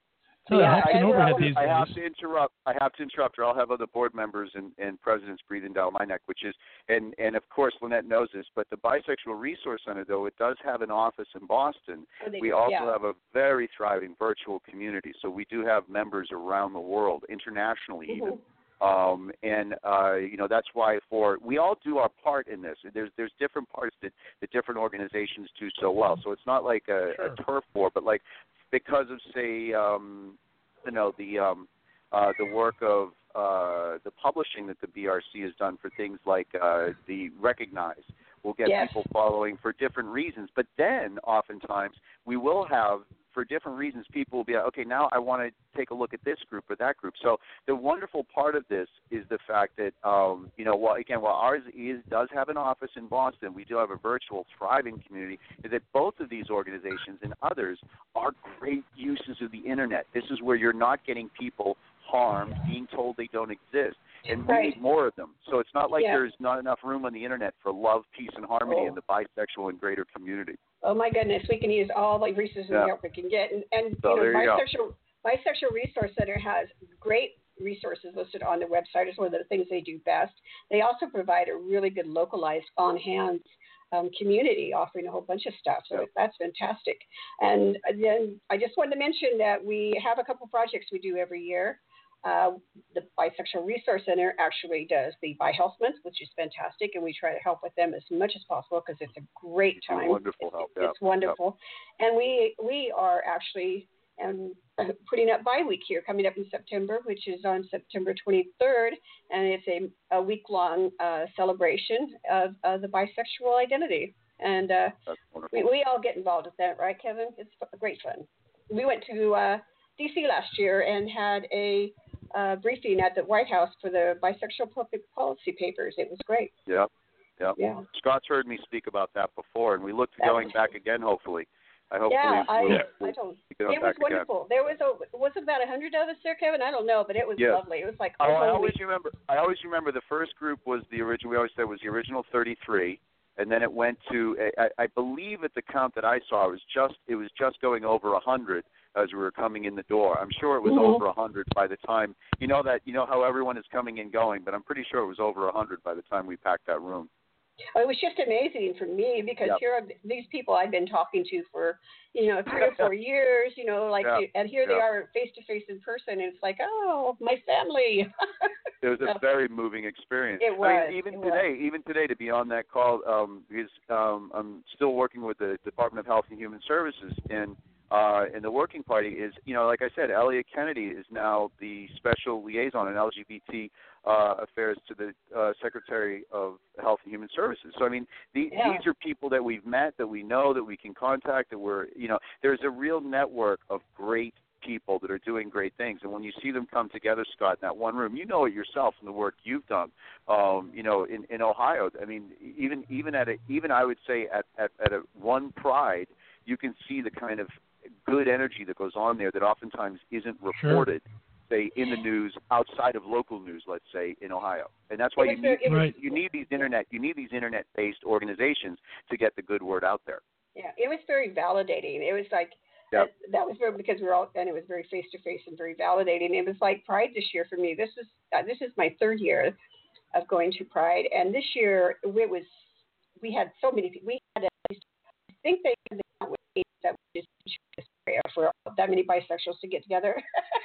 So Yeah, that helps I- an overhead these I have days. to interrupt. I have to interrupt, or I'll have other board members and, and presidents breathing down my neck. Which is, and and of course, Lynette knows this. But the Bisexual Resource Center, though it does have an office in Boston, Oh, they we do, also yeah. have a very thriving virtual community. So we do have members around the world, internationally Mhm. even. Um, and uh, you know that's why for we all do our part in this. There's there's different parts that, that different organizations do so well. So it's not like a, Sure. a turf war, but like because of say um, you know the um, uh, the work of uh, the publishing that the B R C has done for things like uh, the Recognize. We'll get Yes. people following for different reasons, but then oftentimes we will have, for different reasons, people will be like, okay, now I want to take a look at this group or that group. So the wonderful part of this is the fact that, um, you know, while, again, while ours is, does have an office in Boston, we do have a virtual thriving community, is that both of these organizations and others are great uses of the Internet. This is where you're not getting people harmed, being told they don't exist. And we Right. need more of them. So it's not like Yeah. there's not enough room on the Internet for love, peace, and harmony Oh. in the bisexual and greater community. Oh my goodness, we can use all the resources Yeah. that we can get, and, and So you know, there you go. bisexual bisexual resource center has great resources listed on their website. It's one of the things they do best. They also provide a really good localized on-hand um, community, offering a whole bunch of stuff. So Yeah. that's fantastic. And then I just wanted to mention that we have a couple projects we do every year. Uh, the Bisexual Resource Center actually does the Bi Health Month, which is fantastic, and we try to help with them as much as possible because it's a great It's time. wonderful It's, help, it's yeah, wonderful, and we we are actually um, putting up Bi Week here coming up in September, which is on September twenty-third, and it's a, a week long uh, celebration of, of the bisexual identity. And uh, That's wonderful. we, we all get involved with that, right, Kevin? It's f- great fun. We went to uh, D C last year and had a uh, briefing at the White House for the bisexual public policy papers. It was great. Yep, yep. Yeah. Scott's heard me speak about that before, and we look to That going was- back again, hopefully. I hopefully Yeah, I, we'll, I we'll don't. pick it up It was back again. wonderful. There was a was it about a hundred of us there, Kevin. I don't know, but it was Yes. lovely. It was like Oh, I holy- always remember. I always remember the first group was the original. We always said was the original thirty-three, and then it went to. I, I believe at the count that I saw, it was just it was just going over a hundred as we were coming in the door. I'm sure it was Mhm. over a hundred by the time. You know that you know how everyone is coming and going, but I'm pretty sure it was over a hundred by the time we packed that room. It was just amazing for me because Yep. here are these people I've been talking to for, you know, three or four years, you know, like, Yep. and here they Yep. are face to face in person. And it's like, oh, my family. It was a So- very moving experience. It I was, mean, even it today, even today, to be on that call, um, because um, I'm still working with the Department of Health and Human Services, and uh, and the working party is, you know, like I said, Elliot Kennedy is now the special liaison in L G B T uh, affairs to the uh, Secretary of Health and Human Services. So I mean, the, Yeah. these are people that we've met, that we know, that we can contact, that we're, you know, there's a real network of great people that are doing great things. And when you see them come together, Scott, in that one room, you know it yourself in the work you've done. Um, you know, in, in Ohio, I mean, even even at a, even I would say at at, at a one Pride, you can see the kind of good energy that goes on there that oftentimes isn't reported, say, in the news outside of local news, let's say, in Ohio. And that's why It you was need very- it was- Right. you need these internet you need these internet based organizations to get the good word out there. Yeah, it was very validating. It was like, Yep. that, that was very, because we were all, and it was very face to face and very validating. It was like Pride this year for me. This is, uh, this is my third year of going to Pride. And this year it was, we had so many people. We had, at least, I think they had the count with eight that was just rare for that many bisexuals to get together.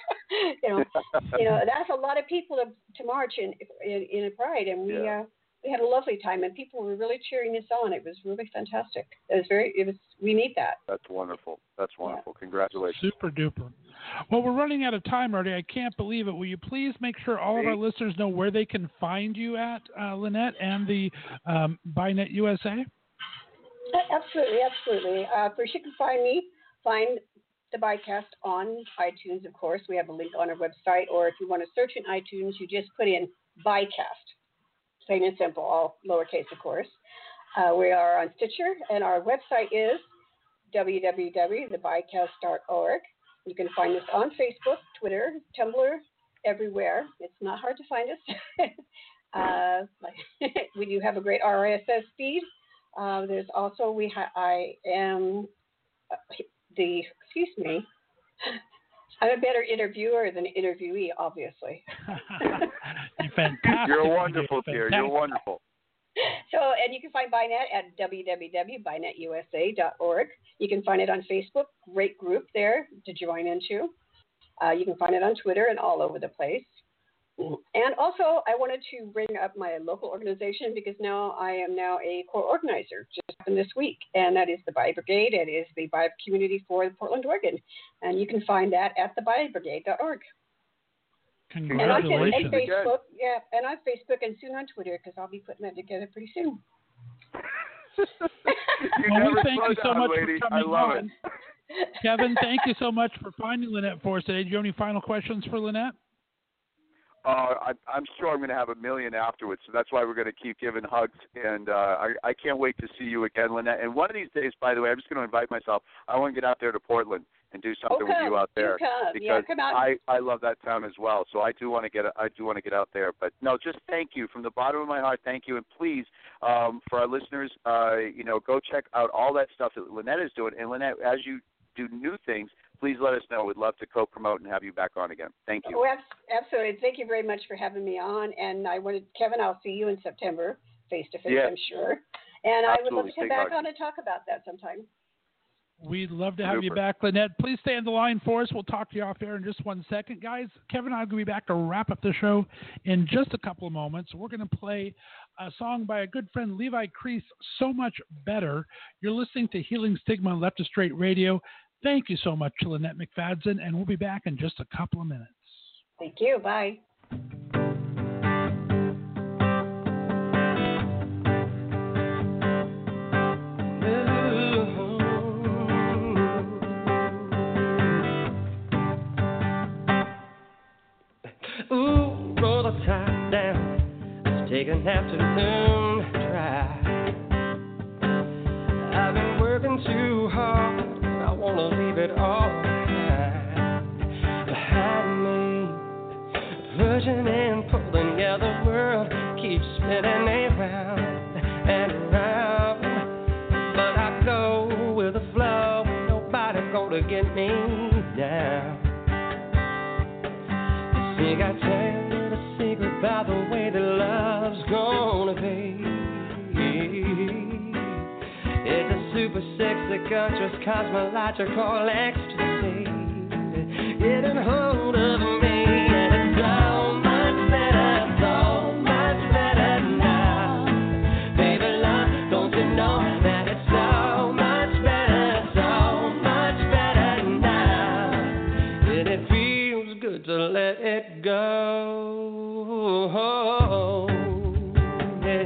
you know, you know, that's a lot of people to, to march in, in, in a Pride. And we, Yeah. uh, we had a lovely time, and people were really cheering us on. It was really fantastic. It was very. It was. We need that. That's wonderful. That's wonderful. Congratulations. Super duper. Well, we're running out of time, Marty. I can't believe it. Will you please make sure all of our listeners know where they can find you at, uh, Lynette, and the um, BiNet U S A? Absolutely, absolutely. Uh, first, you can find me. Find the BiCast on iTunes, of course. We have a link on our website, or if you want to search in iTunes, you just put in BiCast. Plain and simple, all lowercase, of course. Uh, we are on Stitcher, and our website is w w w dot the bicast dot org. You can find us on Facebook, Twitter, Tumblr, everywhere. It's not hard to find us. uh, we do have a great R S S feed. Uh, there's also, we ha- I am uh, the, excuse me, I'm a better interviewer than interviewee, obviously. You're fantastic. You're wonderful, dear. You're wonderful. So, and you can find BiNet at w w w dot binet u s a dot org. You can find it on Facebook. Great group there to join into. Uh, you can find it on Twitter and all over the place. And also, I wanted to bring up my local organization because now I am now a core organizer, just happened this week, and that is the Bi Brigade. It is the Bi community for Portland, Oregon, and you can find that at the bi brigade dot org. Congratulations! And on Facebook, yeah, and on Facebook, and soon on Twitter because I'll be putting that together pretty soon. Well, we thank you so down, much lady. for coming I love on. it. Kevin, thank you so much for finding Lynette for us today. Do you have any final questions for Lynette? Uh, I, I'm sure I'm going to have a million afterwards, so that's why we're going to keep giving hugs. And uh, I, I can't wait to see you again, Lynette. And one of these days, by the way, I'm just going to invite myself. I want to get out there to Portland and do something oh, with you out there do come. because yeah, come out. I, I love that town as well. So I do want to get I do want to get out there. But no, just thank you from the bottom of my heart. Thank you, and please, um, for our listeners, uh, you know, go check out all that stuff that Lynette is doing. And Lynette, as you do new things, please let us know. We'd love to co-promote and have you back on again. Thank you. Oh, absolutely. Thank you very much for having me on. And I wanted, Kevin, I'll see you in September, face-to-face, yes. I'm sure. And Absolutely. I would love to come Big back hug. on and talk about that sometime. We'd love to have Super. you back, Lynette. Please stay on the line for us. We'll talk to you off air in just one second. Guys, Kevin and I are going to be back to wrap up the show in just a couple of moments. We're going to play a song by a good friend, Levi Crease, So Much Better. You're listening to Healing Stigma on Left to Straight Radio. Thank you so much to Lynette McFadden, and we'll be back in just a couple of minutes. Thank you. Bye. Ooh, roll the top down. Let's take a nap too soon to try. I've been working too hard. I wanna leave it all behind, behind me. Pushing and pulling, yeah, the world keeps spinning around and around. But I go with the flow, nobody gonna get me down. Think I tell you the secret about the way that love's gonna be. It's a super sexy, conscious, cosmological ecstasy. Getting hold of me, and it's so much better, so much better now. Baby love, don't you know that it's so much better, so much better now. And it feels good to let it go. Yeah.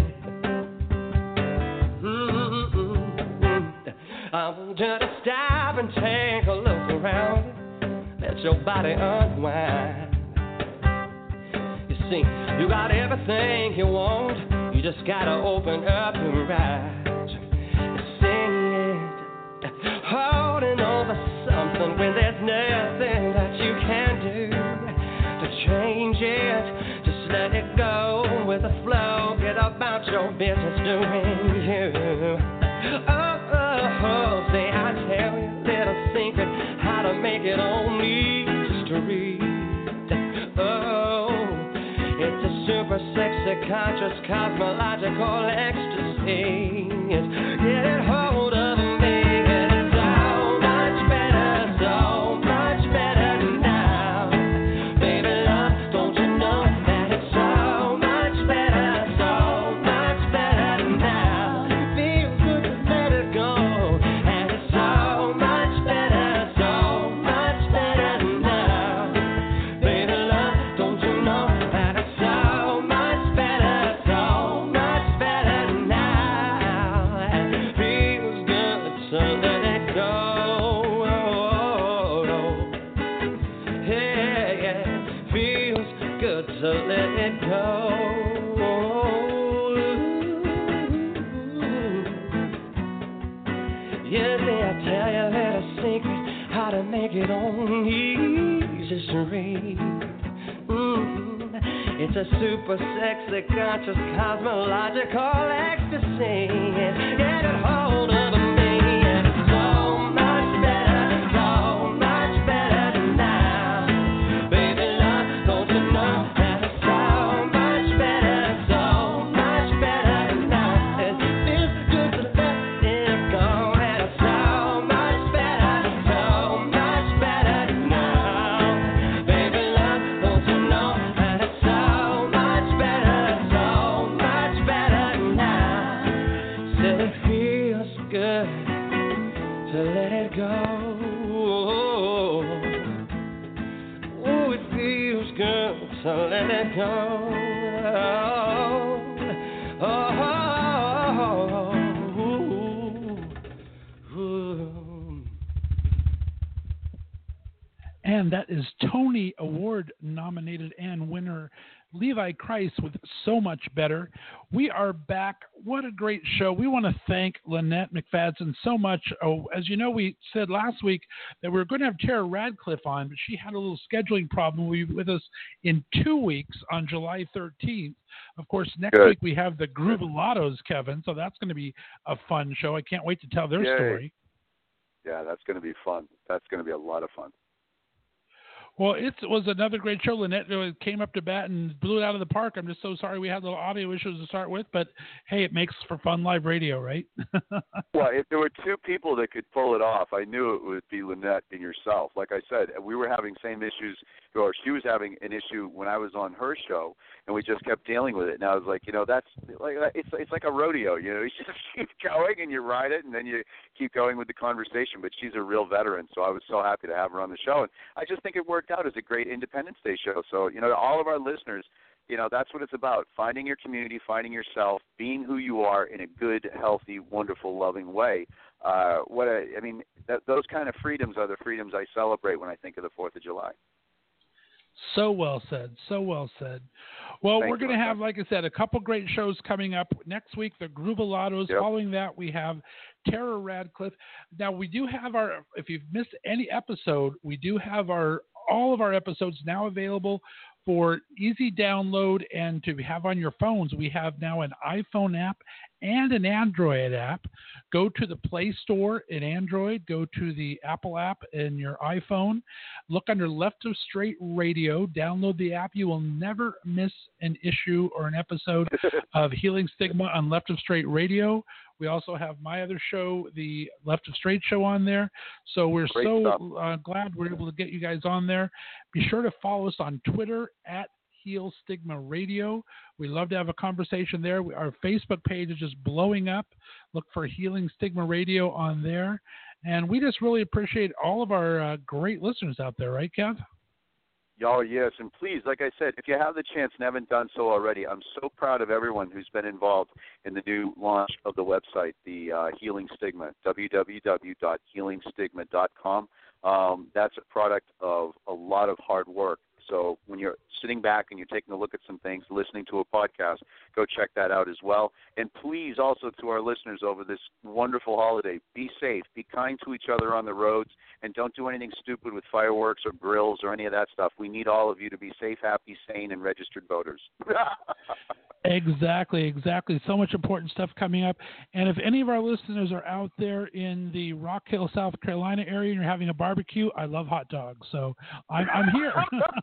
I want you to stop and take a look around. Let your body unwind. You see, you got everything you want. You just gotta open up your eyes. Sing it, holding on to something when there's nothing that you can do to change it. Just let it go with the flow. Get about your business doing you. Oh, oh, oh, say I tell you a little secret how to make it on easy to read. Oh, it's a super sexy, conscious, cosmological ecstasy. It's getting hold of me, and it's so much better, so much better now. Baby love, don't you know that it's so much better, so much better now. It feels good to let it go, and it's so much better, so much better now. Baby love, don't you know that it's so much better, so much better now. And it feels good to let it go. Yeah, yeah, feels good to let it go. Yeah, see, I tell you a little secret how to make it on easy to read. Mm-hmm. It's a super sexy, conscious, cosmological ecstasy. Get it hold of me, and it's so much better, so much better now. so let it go. Oh, oh, oh, ooh. And that is Tony Award nominated and winner Levi Christ with So Much Better. We are back. What a great show. We want to thank Lynette McFadden so much. Oh, as you know, we said last week that we were going to have Tara Radcliffe on, but she had a little scheduling problem. We'll be with us in two weeks on July thirteenth. Of course, next Good. week we have the Groovalados, Kevin, so that's going to be a fun show. I can't wait to tell their Yay. story. Yeah, that's going to be fun. That's going to be a lot of fun. Well, it was another great show. Lynette came up to bat and blew it out of the park. I'm just so sorry we had little audio issues to start with, but hey, it makes for fun live radio, right? Well, if there were two people that could pull it off, I knew it would be Lynette and yourself. Like I said, we were having same issues, or she was having an issue when I was on her show, and we just kept dealing with it. And I was like, you know, that's like it's it's like a rodeo, you know. You just keep going and you ride it, and then you keep going with the conversation. But she's a real veteran, so I was so happy to have her on the show, and I just think it worked out as a great Independence Day show. So, you know, to all of our listeners, you know, that's what it's about, finding your community, finding yourself, being who you are in a good, healthy, wonderful, loving way. Uh, what a, I mean, that, those kind of freedoms are the freedoms I celebrate when I think of the fourth of July. So well said. So well said. Well, Thank we're going to you, have, like I said, a couple great shows coming up. Next week, the Groovalados. Yep. Following that, we have Tara Radcliffe. Now, we do have our, if you've missed any episode, we do have our, all of our episodes now available for easy download and to have on your phones. We have now an iPhone app and an Android app. Go to the Play Store in Android, go to the Apple app in your iPhone, look under Left of Straight Radio, download the app. You will never miss an issue or an episode of Healing Stigma on Left of Straight Radio. We also have my other show, the Left of Straight Show, on there. So we're Great so uh, glad we're able to get you guys on there. Be sure to follow us on Twitter at Heal Stigma Radio. We love to have a conversation there. We, our Facebook page is just blowing up. Look for Healing Stigma Radio on there. And we just really appreciate all of our uh, great listeners out there, right, Kev? Oh, yes. And please, like I said, if you have the chance and haven't done so already, I'm so proud of everyone who's been involved in the new launch of the website, the uh, Healing Stigma, w w w dot healing stigma dot com. Um, that's a product of a lot of hard work. So when you're sitting back and you're taking a look at some things, listening to a podcast, go check that out as well. And please also to our listeners over this wonderful holiday, be safe, be kind to each other on the roads, and don't do anything stupid with fireworks or grills or any of that stuff. We need all of you to be safe, happy, sane, and registered voters. Exactly, exactly. So much important stuff coming up. And if any of our listeners are out there in the Rock Hill, South Carolina area and you're having a barbecue, I love hot dogs. So I'm, I'm here.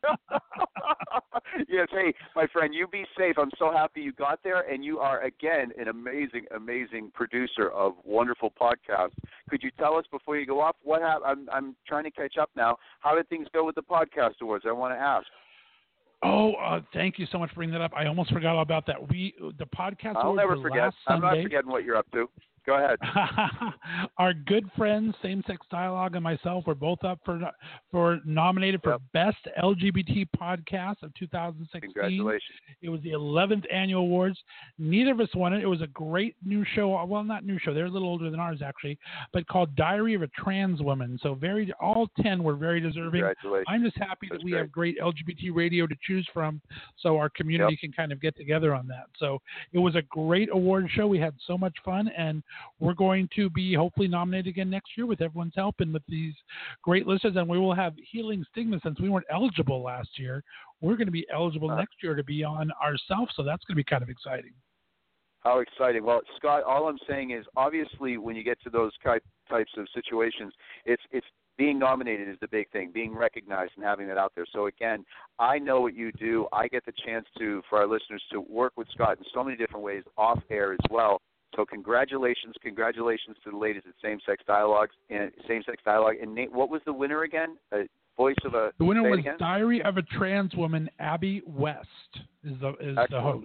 Yes, hey, my friend, you be safe. I'm so happy you got there, and you are, again, an amazing, amazing producer of wonderful podcasts. Could you tell us before you go off, what happened? I'm, I'm trying to catch up now. How did things go with the podcast awards? I want to ask. Oh, uh, thank you so much for bringing that up. I almost forgot all about that. We the podcast. I'll never forget. Last I'm Sunday. not forgetting what you're up to. Go ahead. Our good friends, Same Sex Dialogue, and myself were both up for for nominated for yep. Best L G B T Podcast of two thousand sixteen. Congratulations. It was the eleventh annual awards. Neither of us won it. It was a great new show. Well, not new show. They're a little older than ours, actually, but called Diary of a Trans Woman. So very, all ten were very deserving. Congratulations. I'm just happy That's that we great. have great L G B T radio to choose from, so our community yep. can kind of get together on that. So it was a great award show. We had so much fun, and we're going to be hopefully nominated again next year with everyone's help and with these great listeners. And we will have Healing Stigma, since we weren't eligible last year. We're going to be eligible uh, next year to be on ourselves. So that's going to be kind of exciting. How exciting. Well, Scott, all I'm saying is obviously when you get to those type, types of situations, it's it's being nominated is the big thing, being recognized and having that out there. So, again, I know what you do. I get the chance to, for our listeners, to work with Scott in so many different ways off air as well. So congratulations, congratulations to the ladies at Same Sex Dialogues and Same Sex Dialogue. And Nate, what was the winner again? A voice of a. The winner was again? Diary of a Trans Woman. Abby West is the is Excellent. the host.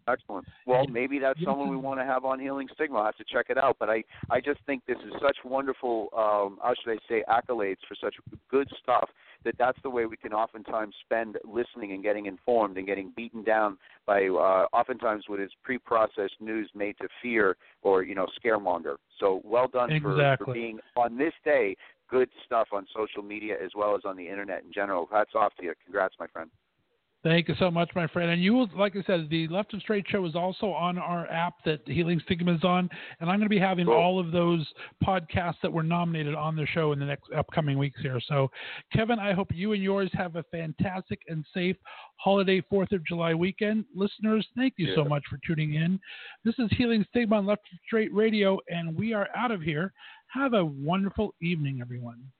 Excellent. Well, maybe that's someone we want to have on Healing Stigma. I'll have to check it out. But I, I just think this is such wonderful, um, how should I say, accolades for such good stuff that that's the way we can oftentimes spend listening and getting informed and getting beaten down by uh, oftentimes what is pre-processed news made to fear or, you know, scaremonger. So well done exactly. for, for being, on this day, good stuff on social media as well as on the Internet in general. Hats off to you. Congrats, my friend. Thank you so much, my friend. And you will, like I said, the Left of Straight show is also on our app that Healing Stigma is on. And I'm going to be having cool. all of those podcasts that were nominated on the show in the next upcoming weeks here. So, Kevin, I hope you and yours have a fantastic and safe holiday fourth of July weekend. Listeners, thank you yeah. so much for tuning in. This is Healing Stigma on Left of Straight Radio, and we are out of here. Have a wonderful evening, everyone.